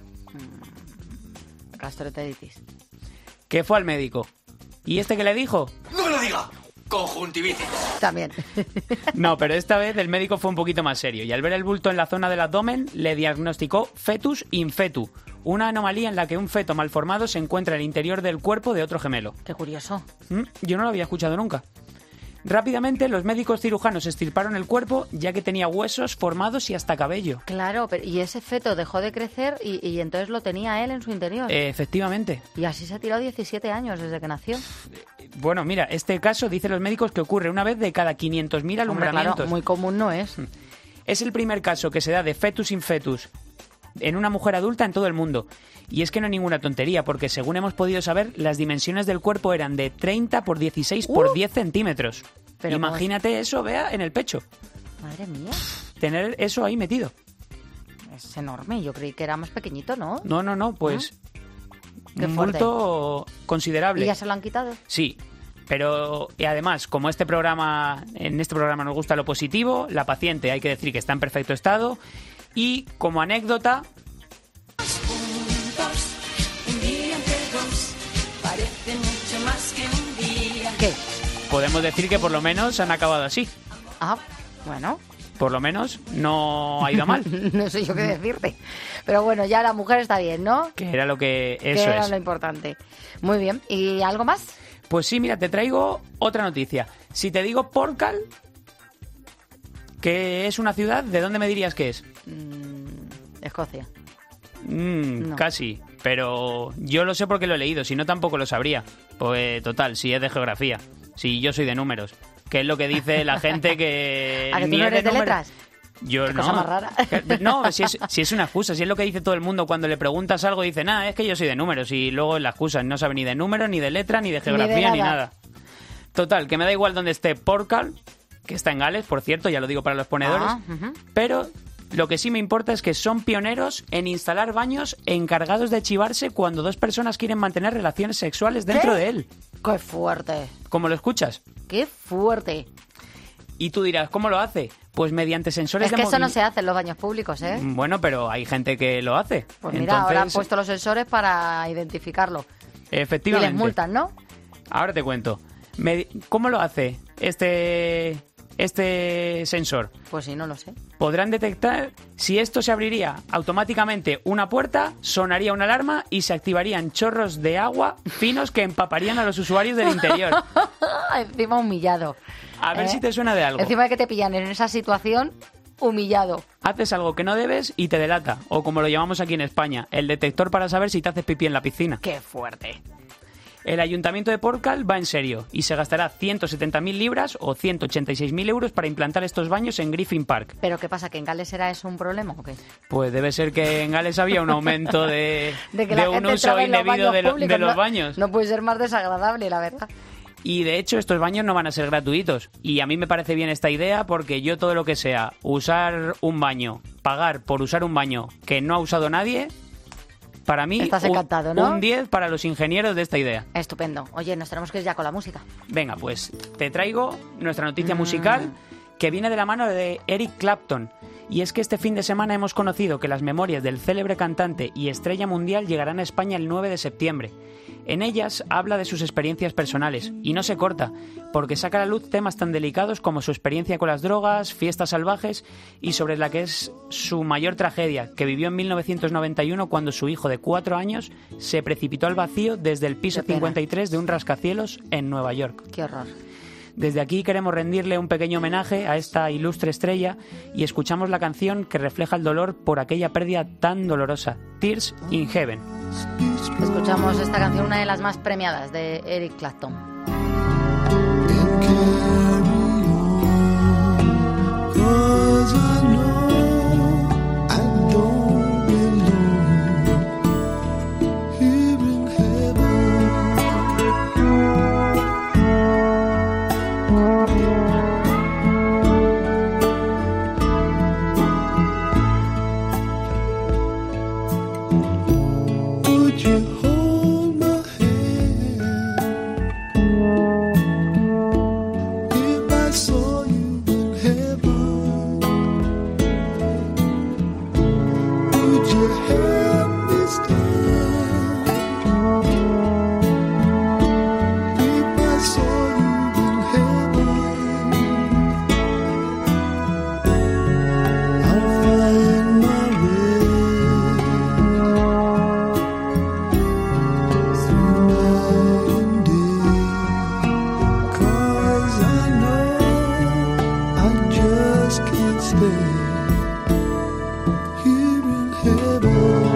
Gastroenteritis. Que fue al médico. ¿Y este qué le dijo? ¡No lo diga! Conjuntivitis. También. No, pero esta vez el médico fue un poquito más serio y al ver el bulto en la zona del abdomen le diagnosticó fetus infetu, una anomalía en la que un feto malformado se encuentra en el interior del cuerpo de otro gemelo. Qué curioso. ¿Mm? Yo no lo había escuchado nunca. Rápidamente los médicos cirujanos extirparon el cuerpo ya que tenía huesos formados y hasta cabello. Claro, pero y ese feto dejó de crecer y, y entonces lo tenía él en su interior. Eh, efectivamente. Y así se ha tirado diecisiete años desde que nació. Bueno, mira, este caso, dicen los médicos, que ocurre una vez de cada quinientos mil Hombre, alumbramientos. claro, muy común no es. Es el primer caso que se da de fetus infetus en una mujer adulta en todo el mundo. Y es que no es ninguna tontería, porque según hemos podido saber, las dimensiones del cuerpo eran de treinta por dieciséis por diez centímetros. Pero Imagínate eso, vea, en el pecho. Madre mía, Tener eso ahí metido. es enorme. Yo creí que era más pequeñito, ¿no? No, no, no, pues... Qué un fuerte. bulto considerable. ¿Y ya se lo han quitado? Sí, pero y además, como este programa, en este programa nos gusta lo positivo, la paciente hay que decir que está en perfecto estado y como anécdota, Juntos, un día entre dos, parece mucho más que un día. ¿Qué? podemos decir que por lo menos han acabado así. Ah, bueno. Por lo menos no ha ido mal. No sé yo qué decirte. Pero bueno, ya la mujer está bien, ¿no? Que era lo que... Que Eso era es. lo importante. Muy bien. ¿Y algo más? Pues sí, mira, te traigo otra noticia. Si te digo Porcal, que es una ciudad, ¿de dónde me dirías que es? Mm, Escocia. Mm, No. Casi, pero yo lo sé porque lo he leído, si no tampoco lo sabría. Pues total, si es de geografía, si yo soy de números, que es lo que dice la gente que... ¿A que tú ni no es eres de números. letras? Yo Qué no. cosa más rara. No, si es, si es una excusa, si es lo que dice todo el mundo cuando le preguntas algo, dice, nada, es que yo soy de números, y luego la excusa, no sabe ni de números, ni de letra, ni de geografía, ni nada. nada. Total, que me da igual donde esté Porcal, que está en Gales, por cierto, ya lo digo para los ponedores, Ah, ujú. pero Lo que sí me importa es que son pioneros en instalar baños encargados de chivarse cuando dos personas quieren mantener relaciones sexuales dentro ¿Qué? de él. ¡Qué fuerte! ¿Cómo lo escuchas? ¡Qué fuerte! Y tú dirás, ¿cómo lo hace? Pues mediante sensores Es de que eso movi- no se hace en los baños públicos, ¿eh? Bueno, pero hay gente que lo hace. Pues mira, Entonces, ahora han puesto los sensores para identificarlo. Y efectivamente. les multan, ¿no? Ahora te cuento. Me- ¿Cómo lo hace este, este sensor? Pues sí, no lo sé. Podrán detectar si esto se abriría automáticamente una puerta, sonaría una alarma y se activarían chorros de agua finos que empaparían a los usuarios del interior. Encima humillado. A ver ¿eh? si te suena de algo. Encima de que te pillan en esa situación, humillado. Haces algo que no debes y te delata, o como lo llamamos aquí en España, el detector para saber si te haces pipí en la piscina. ¡Qué fuerte! El Ayuntamiento de Porcal va en serio y se gastará ciento setenta mil libras o ciento ochenta y seis mil euros para implantar estos baños en Griffin Park. ¿Pero qué pasa? ¿Que en Gales era eso un problema o qué? Pues debe ser que en Gales había un aumento de, De que de la un gente uso entraba en los indebido baños de, lo- públicos, de los no- baños. No puede ser más desagradable, la verdad. Y de hecho estos baños no van a ser gratuitos. Y a mí me parece bien esta idea porque yo todo lo que sea usar un baño, pagar por usar un baño que no ha usado nadie, para mí Estás un- encantado, ¿no? un diez para los ingenieros de esta idea. Estupendo. Oye, nos tenemos que ir ya con la música. Venga, pues te traigo nuestra noticia Mm. musical que viene de la mano de Eric Clapton. Y es que este fin de semana hemos conocido que las memorias del célebre cantante y estrella mundial llegarán a España el nueve de septiembre. En ellas habla de sus experiencias personales y no se corta, porque saca a la luz temas tan delicados como su experiencia con las drogas, fiestas salvajes y sobre la que es su mayor tragedia, que vivió en mil novecientos noventa y uno cuando su hijo de cuatro años se precipitó al vacío desde el piso Qué pena. cincuenta y tres de un rascacielos en Nueva York. Qué horror. Desde aquí queremos rendirle un pequeño homenaje a esta ilustre estrella y escuchamos la canción que refleja el dolor por aquella pérdida tan dolorosa, Tears in Heaven. Escuchamos esta canción, una de las más premiadas de Eric Clapton. Cause I know I don't belong here in heaven. Would you hold my hand if I saw you in heaven? Would you help me stand if I saw you in heaven? I'll find my way through night and day, 'cause I know I just can't stay here in heaven.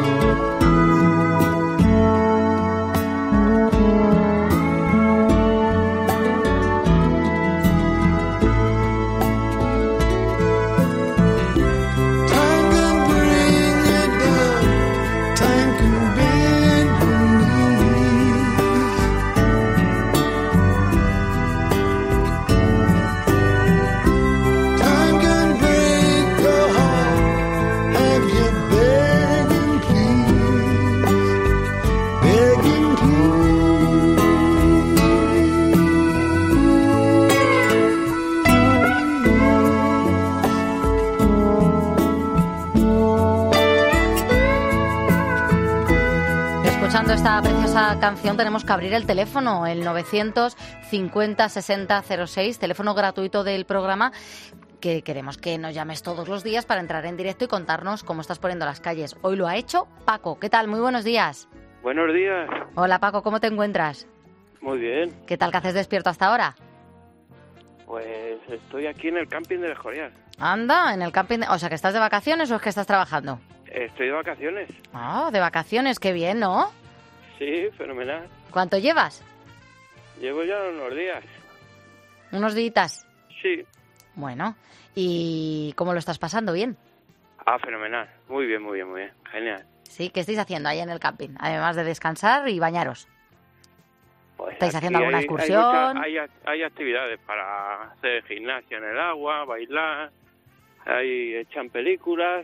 Time can bring it down, time can bend beneath. Time can break your heart, have you begging please, begging Escuchando esta preciosa canción tenemos que abrir el teléfono, el novecientos cincuenta sesenta cero seis, teléfono gratuito del programa, que queremos que nos llames todos los días para entrar en directo y contarnos cómo estás poniendo las calles. Hoy lo ha hecho Paco. ¿Qué tal? Muy buenos días. Buenos días. Hola Paco, ¿cómo te encuentras? Muy bien. ¿Qué tal que haces despierto hasta ahora? Pues estoy aquí en el camping del Escorial. Anda, en el camping. de- O sea, ¿que estás de vacaciones o es que estás trabajando? Estoy de vacaciones. Ah, de vacaciones, qué bien, ¿no? Sí, fenomenal. ¿Cuánto llevas? Llevo ya unos días. Unos días. Sí. Bueno, ¿y cómo lo estás pasando? ¿Bien? Ah, fenomenal. Muy bien, muy bien, muy bien. Genial. Sí, ¿qué estáis haciendo ahí en el camping? Además de descansar y bañaros. Pues ¿Estáis aquí haciendo alguna hay- excursión? Hay, mucha- hay, hay actividades para hacer gimnasia en el agua, bailar. Ahí echan películas,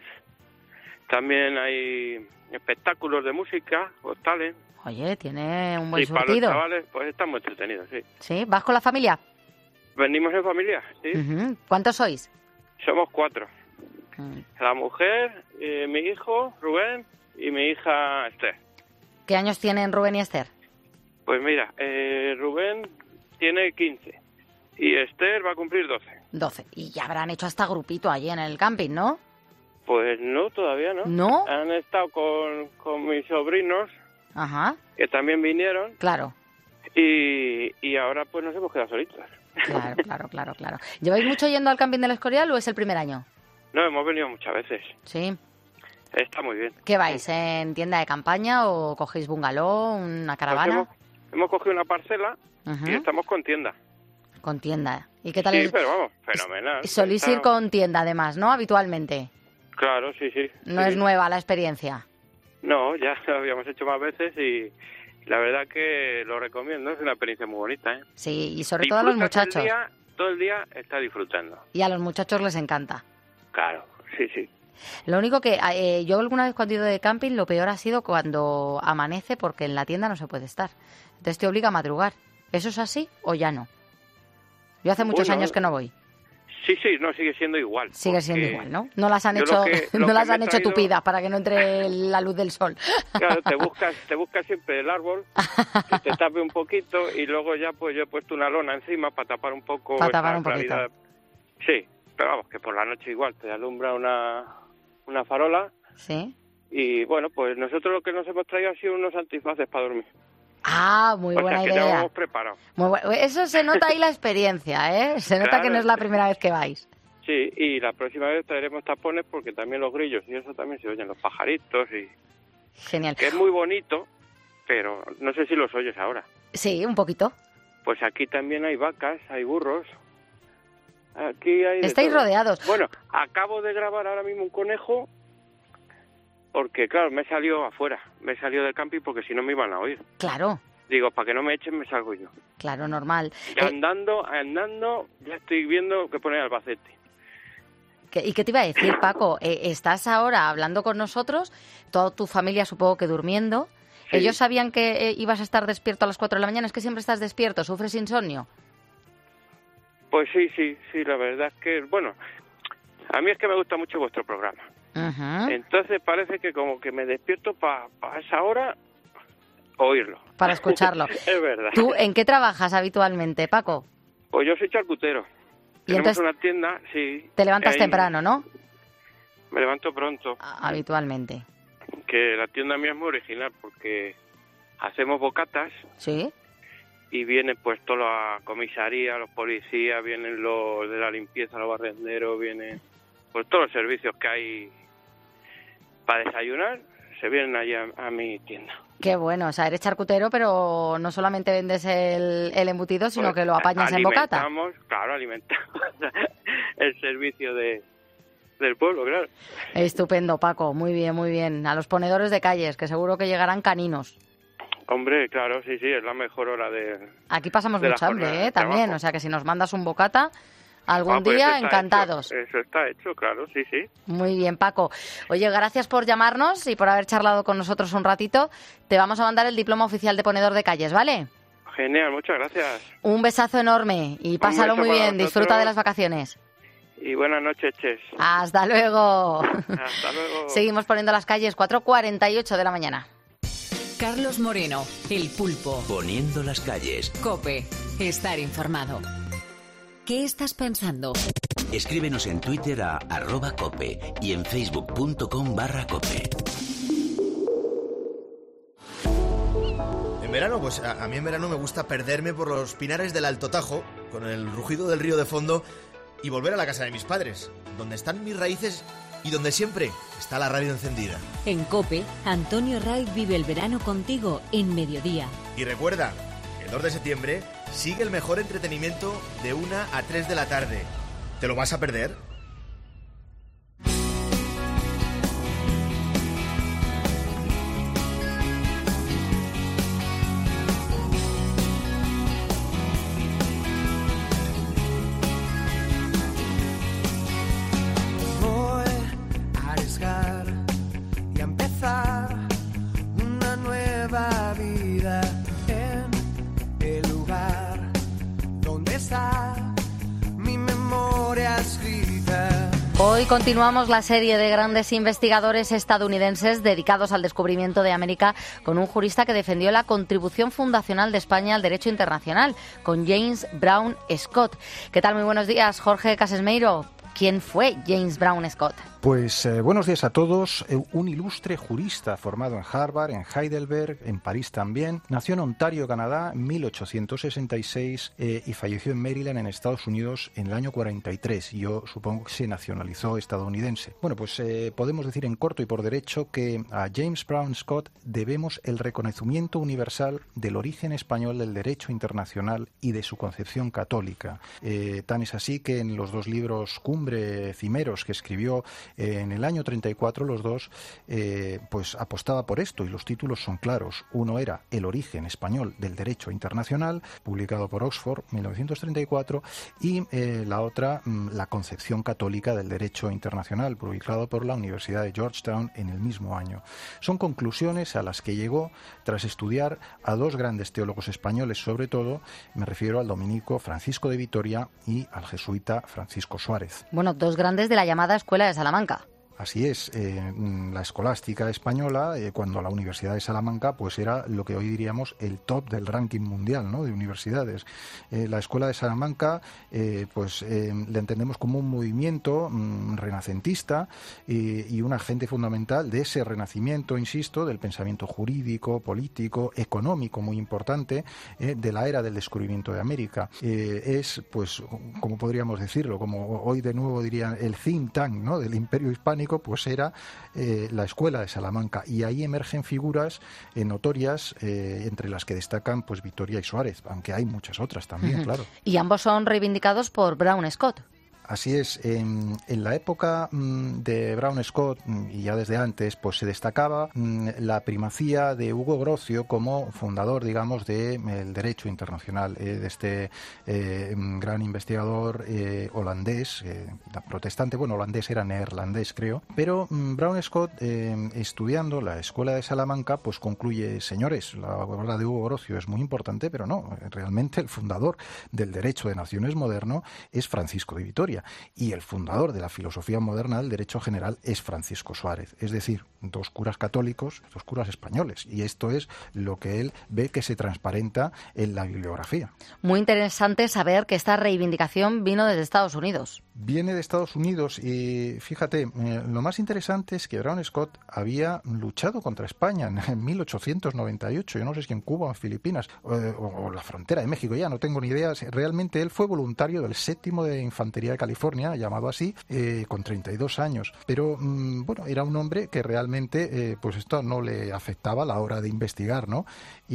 también hay espectáculos de música, hostales. Oye, tiene un buen y para surtido. los chavales, pues están muy entretenidos, sí. ¿Sí? ¿Vas con la familia? Venimos en familia, sí. Uh-huh. ¿Cuántos sois? Somos cuatro. Uh-huh. La mujer, eh, mi hijo, Rubén, y mi hija, Esther. ¿Qué años tienen Rubén y Esther? Pues mira, eh, Rubén tiene quince y Esther va a cumplir doce. doce. Y ya habrán hecho hasta grupito allí en el camping, ¿no? Pues no, todavía no. ¿No? Han estado con, con mis sobrinos, Ajá. que también vinieron. Claro. Y, y ahora pues nos hemos quedado solitos. Claro, claro, claro, claro. ¿Lleváis mucho yendo al camping del Escorial o es el primer año? No, hemos venido muchas veces. Sí. Está muy bien. ¿Qué vais? ¿En tienda de campaña o cogéis bungalow, una caravana? Pues hemos, hemos cogido una parcela uh-huh. y estamos con tienda. Con tienda. ¿Y qué tal? Sí, es? pero vamos, fenomenal. Solís Está... ir con tienda además, ¿no? Habitualmente. Claro, sí, sí. No sí. es nueva la experiencia. No, ya lo habíamos hecho más veces y la verdad que lo recomiendo. Es una experiencia muy bonita, ¿eh? Sí, y sobre todo a los muchachos. El día, todo el día está disfrutando. Y a los muchachos les encanta. Claro, sí, sí. Lo único que eh, yo alguna vez cuando he ido de camping, lo peor ha sido cuando amanece porque en la tienda no se puede estar. Entonces te obliga a madrugar. ¿Eso es así o ya no? Yo hace muchos bueno, años que no voy. Sí, sí, no, sigue siendo igual. Sigue siendo igual, ¿no? No las han hecho, que, no las han hecho traído... tupidas para que no entre la luz del sol. Claro, te buscas, te buscas siempre el árbol, que te tape un poquito y luego ya pues yo he puesto una lona encima para tapar un poco para tapar esa un poquito. claridad. Sí, pero vamos, que por la noche igual te alumbra una, una farola. Sí. Y bueno, pues nosotros lo que nos hemos traído ha sido unos antifaces para dormir. Ah, muy o buena sea, que idea. ya hemos preparado. Muy bu- Eso se nota ahí la experiencia, ¿eh? Se nota Claro. que no es la primera vez que vais. Sí, y la próxima vez traeremos tapones porque también los grillos y eso también se oyen, los pajaritos y... Genial. Que es muy bonito, pero no sé si los oyes ahora. Sí, un poquito. Pues aquí también hay vacas, hay burros. Aquí hay de Estáis todo. rodeados. Bueno, acabo de grabar ahora mismo un conejo porque, claro, me salió afuera. Me salió del camping porque si no me iban a oír. Claro, Digo, para que no me echen, me salgo yo. claro, normal. Y Eh, andando, andando, ya estoy viendo que poner Albacete. ¿qué- ¿Y qué te iba a decir, Paco? Eh, estás ahora hablando con nosotros, toda tu familia supongo que durmiendo. Sí. ¿Ellos sabían que eh, ibas a estar despierto a las cuatro de la mañana? ¿Es que siempre estás despierto? ¿Sufres insomnio? Pues sí, sí, sí, la verdad es que, bueno, a mí es que me gusta mucho vuestro programa. Ujú. Entonces parece que como que me despierto para pa esa hora oírlo. Para escucharlo. Es verdad. ¿Tú en qué trabajas habitualmente, Paco? Pues yo soy charcutero. Y Tenemos entonces una tienda, sí. te levantas ahí temprano, ¿no? Me levanto pronto. Habitualmente. Que la tienda mía es muy original porque hacemos bocatas ¿Sí? y vienen pues toda la comisaría, los policías, vienen los de la limpieza, los barrenderos, vienen pues todos los servicios que hay para desayunar, se vienen allí a, a mi tienda. Qué bueno, o sea, eres charcutero, pero no solamente vendes el, el embutido, sino Pues, que lo apañas en bocata. Alimentamos, claro, alimentamos el servicio de del pueblo, claro. Estupendo, Paco, muy bien, muy bien. A los ponedores de calles, que seguro que llegarán caninos. Hombre, claro, sí, sí, es la mejor hora de... Aquí pasamos de la mucha hambre, jornada ¿eh? de También, trabajo. o sea que si nos mandas un bocata, algún Ah, pues día, eso está encantados. hecho, eso está hecho, claro, sí, sí. Muy bien, Paco. Oye, gracias por llamarnos y por haber charlado con nosotros un ratito. Te vamos a mandar el diploma oficial de ponedor de calles, ¿vale? Genial, muchas gracias. Un besazo enorme y pásalo beso muy para bien. vosotros. Disfruta de las vacaciones. Y buenas noches, Ches. Hasta luego. Hasta luego. Seguimos poniendo las calles, cuatro cuarenta y ocho de la mañana. Carlos Moreno, El Pulpo. Poniendo las calles. COPE. Estar informado. ¿Qué estás pensando? Escríbenos en Twitter a arroba cope y en facebook.com barra cope. En verano, pues a, a mí en verano me gusta perderme por los pinares del Alto Tajo, con el rugido del río de fondo, y volver a la casa de mis padres, donde están mis raíces y donde siempre está la radio encendida. En COPE, Antonio Ray vive el verano contigo en mediodía. Y recuerda, el dos de septiembre sigue el mejor entretenimiento de una a tres de la tarde. ¿Te lo vas a perder? Hoy continuamos la serie de grandes investigadores estadounidenses dedicados al descubrimiento de América con un jurista que defendió la contribución fundacional de España al derecho internacional, con James Brown Scott. ¿Qué tal? Muy buenos días, Jorge Casesmeiro. ¿Quién fue James Brown Scott? Pues eh, buenos días a todos. Eh, un ilustre jurista formado en Harvard, en Heidelberg, en París también. Nació en Ontario, Canadá, en mil ochocientos sesenta y seis eh, y falleció en Maryland, en Estados Unidos, en el año cuarenta y tres. Yo supongo que se nacionalizó estadounidense. Bueno, pues eh, podemos decir en corto y por derecho que a James Brown Scott debemos el reconocimiento universal del origen español del derecho internacional y de su concepción católica. Eh, tan es así que en los dos libros cumbre cimeros que escribió en el año treinta y cuatro, los dos, eh, pues apostaba por esto, y los títulos son claros. Uno era El origen español del derecho internacional, publicado por Oxford, mil novecientos treinta y cuatro, y eh, la otra, La concepción católica del derecho internacional, publicado por la Universidad de Georgetown en el mismo año. Son conclusiones a las que llegó tras estudiar a dos grandes teólogos españoles, sobre todo, me refiero al dominico Francisco de Vitoria y al jesuita Francisco Suárez. Bueno, dos grandes de la llamada Escuela de Salamanca. Así es, eh, la escolástica española, eh, cuando la Universidad de Salamanca pues era lo que hoy diríamos el top del ranking mundial, ¿no?, de universidades. Eh, la Escuela de Salamanca eh, pues eh, la entendemos como un movimiento mm, renacentista eh, y un agente fundamental de ese renacimiento, insisto, del pensamiento jurídico, político, económico muy importante eh, de la era del descubrimiento de América. Eh, es, pues, como podríamos decirlo, como hoy de nuevo dirían, el think tank, ¿no?, del Imperio Hispánico, pues era eh, la Escuela de Salamanca, y ahí emergen figuras eh, notorias, eh, entre las que destacan pues Vitoria y Suárez, aunque hay muchas otras también, claro. Y ambos son reivindicados por Brown Scott. Así es, en, en la época mmm, de Brown Scott, y ya desde antes, pues se destacaba mmm, la primacía de Hugo Grocio como fundador, digamos, del de, derecho internacional, eh, de este eh, gran investigador eh, holandés, eh, protestante, bueno, holandés era neerlandés, creo, pero mmm, Brown Scott, eh, estudiando la Escuela de Salamanca, pues concluye, señores, la obra de Hugo Grocio es muy importante, pero no, realmente el fundador del derecho de naciones moderno es Francisco de Vitoria. Y el fundador de la filosofía moderna del derecho general es Francisco Suárez, es decir, dos curas católicos, dos curas españoles, y esto es lo que él ve que se transparenta en la bibliografía. Muy interesante saber que esta reivindicación vino desde Estados Unidos. Viene de Estados Unidos y fíjate, eh, lo más interesante es que Brown Scott había luchado contra España en mil ochocientos noventa y ocho, yo no sé si en Cuba o en Filipinas, eh, o, o la frontera de México, ya no tengo ni idea. Realmente él fue voluntario del séptimo de Infantería de California, llamado así, eh, con treinta y dos años, pero mmm, bueno, era un hombre que realmente eh, pues esto no le afectaba a la hora de investigar, ¿no?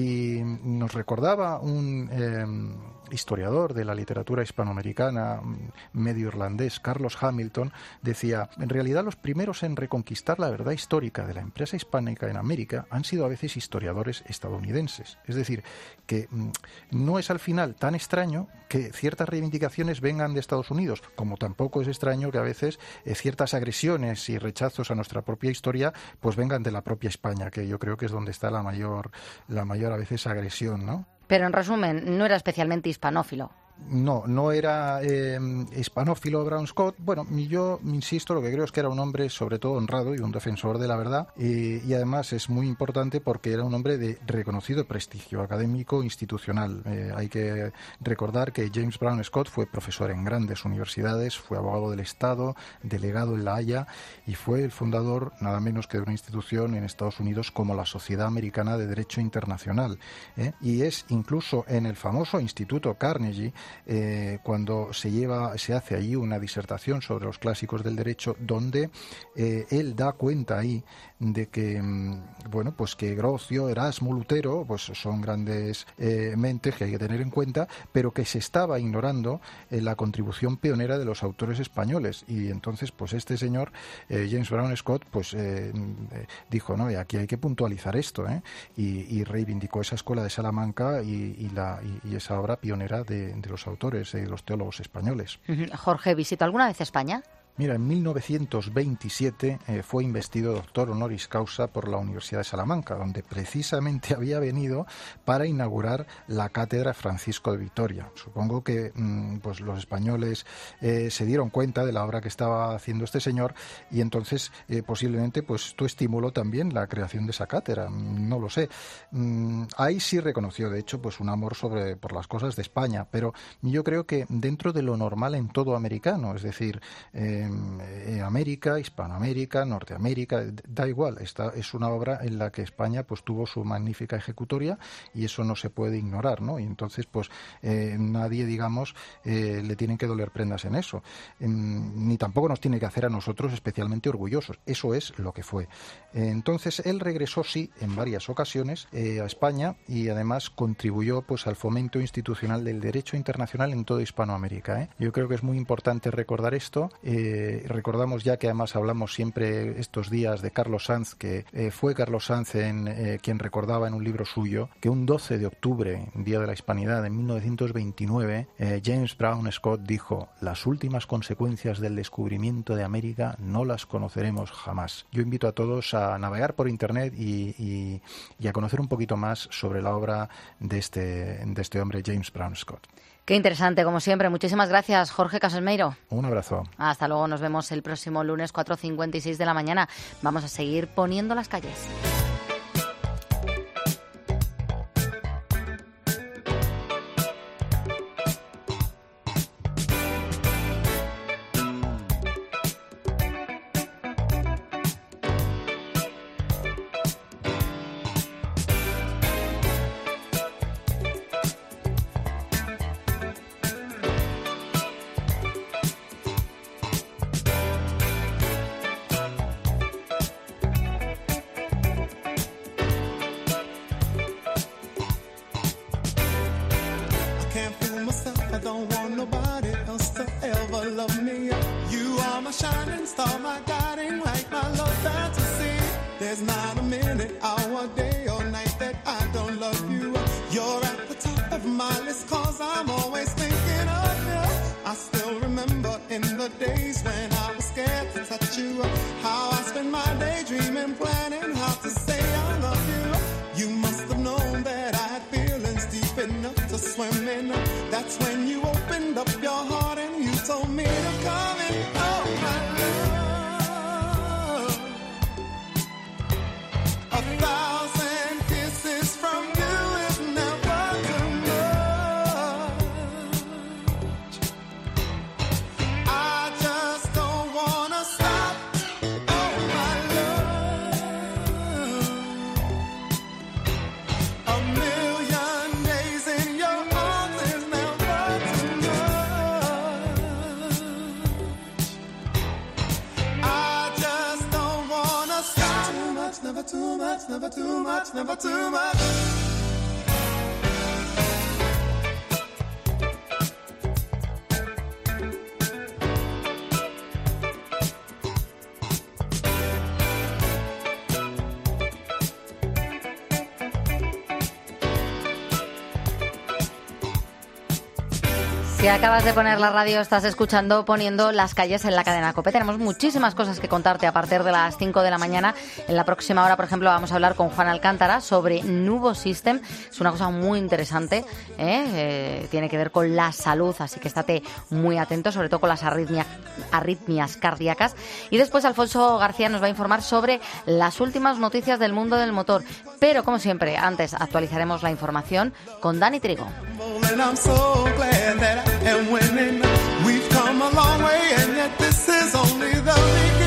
Y nos recordaba un eh, historiador de la literatura hispanoamericana, medio irlandés, Carlos Hamilton, decía, en realidad los primeros en reconquistar la verdad histórica de la empresa hispánica en América han sido a veces historiadores estadounidenses. Es decir, que mmm, no es al final tan extraño que ciertas reivindicaciones vengan de Estados Unidos, como tampoco es extraño que a veces eh, ciertas agresiones y rechazos a nuestra propia historia pues vengan de la propia España, que yo creo que es donde está la mayor, la mayor a veces agresión, ¿no? Pero en resumen, no era especialmente hispanófilo. No, no era eh, hispanófilo Brown Scott. Bueno, yo insisto, lo que creo es que era un hombre sobre todo honrado y un defensor de la verdad, eh, y además es muy importante porque era un hombre de reconocido prestigio académico institucional. Eh, hay que recordar que James Brown Scott fue profesor en grandes universidades, fue abogado del Estado, delegado en La Haya, y fue el fundador nada menos que de una institución en Estados Unidos como la Sociedad Americana de Derecho Internacional, ¿eh? Y es incluso en el famoso Instituto Carnegie, Eh, cuando se lleva, se hace allí una disertación sobre los clásicos del derecho, donde eh, él da cuenta ahí de que, bueno, pues que Grocio, Erasmo, Lutero, pues son grandes eh, mentes que hay que tener en cuenta, pero que se estaba ignorando eh, la contribución pionera de los autores españoles. Y entonces, pues este señor, eh, James Brown Scott, pues eh, dijo, no, y aquí hay que puntualizar esto, ¿eh? y, y reivindicó esa escuela de Salamanca y, y, la, y, y esa obra pionera de, de los autores y de los teólogos españoles. Jorge, ¿visitó alguna vez España? Mira, en mil novecientos veintisiete eh, fue investido doctor honoris causa por la Universidad de Salamanca, donde precisamente había venido para inaugurar la cátedra Francisco de Vitoria. Supongo que mmm, pues los españoles eh, se dieron cuenta de la obra que estaba haciendo este señor y entonces eh, posiblemente pues esto estimuló también la creación de esa cátedra. No lo sé. Mm, ahí sí reconoció, de hecho, pues un amor sobre por las cosas de España, pero yo creo que dentro de lo normal en todo americano, es decir, eh, Eh, América, Hispanoamérica, Norteamérica, da igual, esta es una obra en la que España pues tuvo su magnífica ejecutoria y eso no se puede ignorar, ¿no? Y entonces pues eh, nadie, digamos, eh, le tienen que doler prendas en eso, eh, ni tampoco nos tiene que hacer a nosotros especialmente orgullosos, eso es lo que fue. Eh, entonces él regresó sí en varias ocasiones eh, a España y además contribuyó pues al fomento institucional del derecho internacional en toda Hispanoamérica, ¿eh? Yo creo que es muy importante recordar esto. eh, Eh, recordamos ya que además hablamos siempre estos días de Carlos Sanz, que eh, fue Carlos Sanz en, eh, quien recordaba en un libro suyo que un doce de octubre, Día de la Hispanidad, en mil novecientos veintinueve, eh, James Brown Scott dijo: las últimas consecuencias del descubrimiento de América no las conoceremos jamás. Yo invito a todos a navegar por internet y, y, y a conocer un poquito más sobre la obra de este, de este hombre, James Brown Scott. Qué interesante, como siempre. Muchísimas gracias, Jorge Casasmeiro. Un abrazo. Hasta luego, nos vemos el próximo lunes, cuatro cincuenta y seis de la mañana. Vamos a seguir poniendo las calles. Si acabas de poner la radio, estás escuchando Poniendo las calles en la cadena COPE. Tenemos muchísimas cosas que contarte a partir de las cinco de la mañana. En la próxima hora, por ejemplo, vamos a hablar con Juan Alcántara sobre Nuvo System. Es una cosa muy interesante, ¿eh? Eh, tiene que ver con la salud, así que estate muy atento, sobre todo con las arritmias, arritmias cardíacas. Y después Alfonso García nos va a informar sobre las últimas noticias del mundo del motor. Pero, como siempre, antes actualizaremos la información con Dani Trigo. And I'm so glad that I am winning. We've come a long way, and yet this is only the beginning.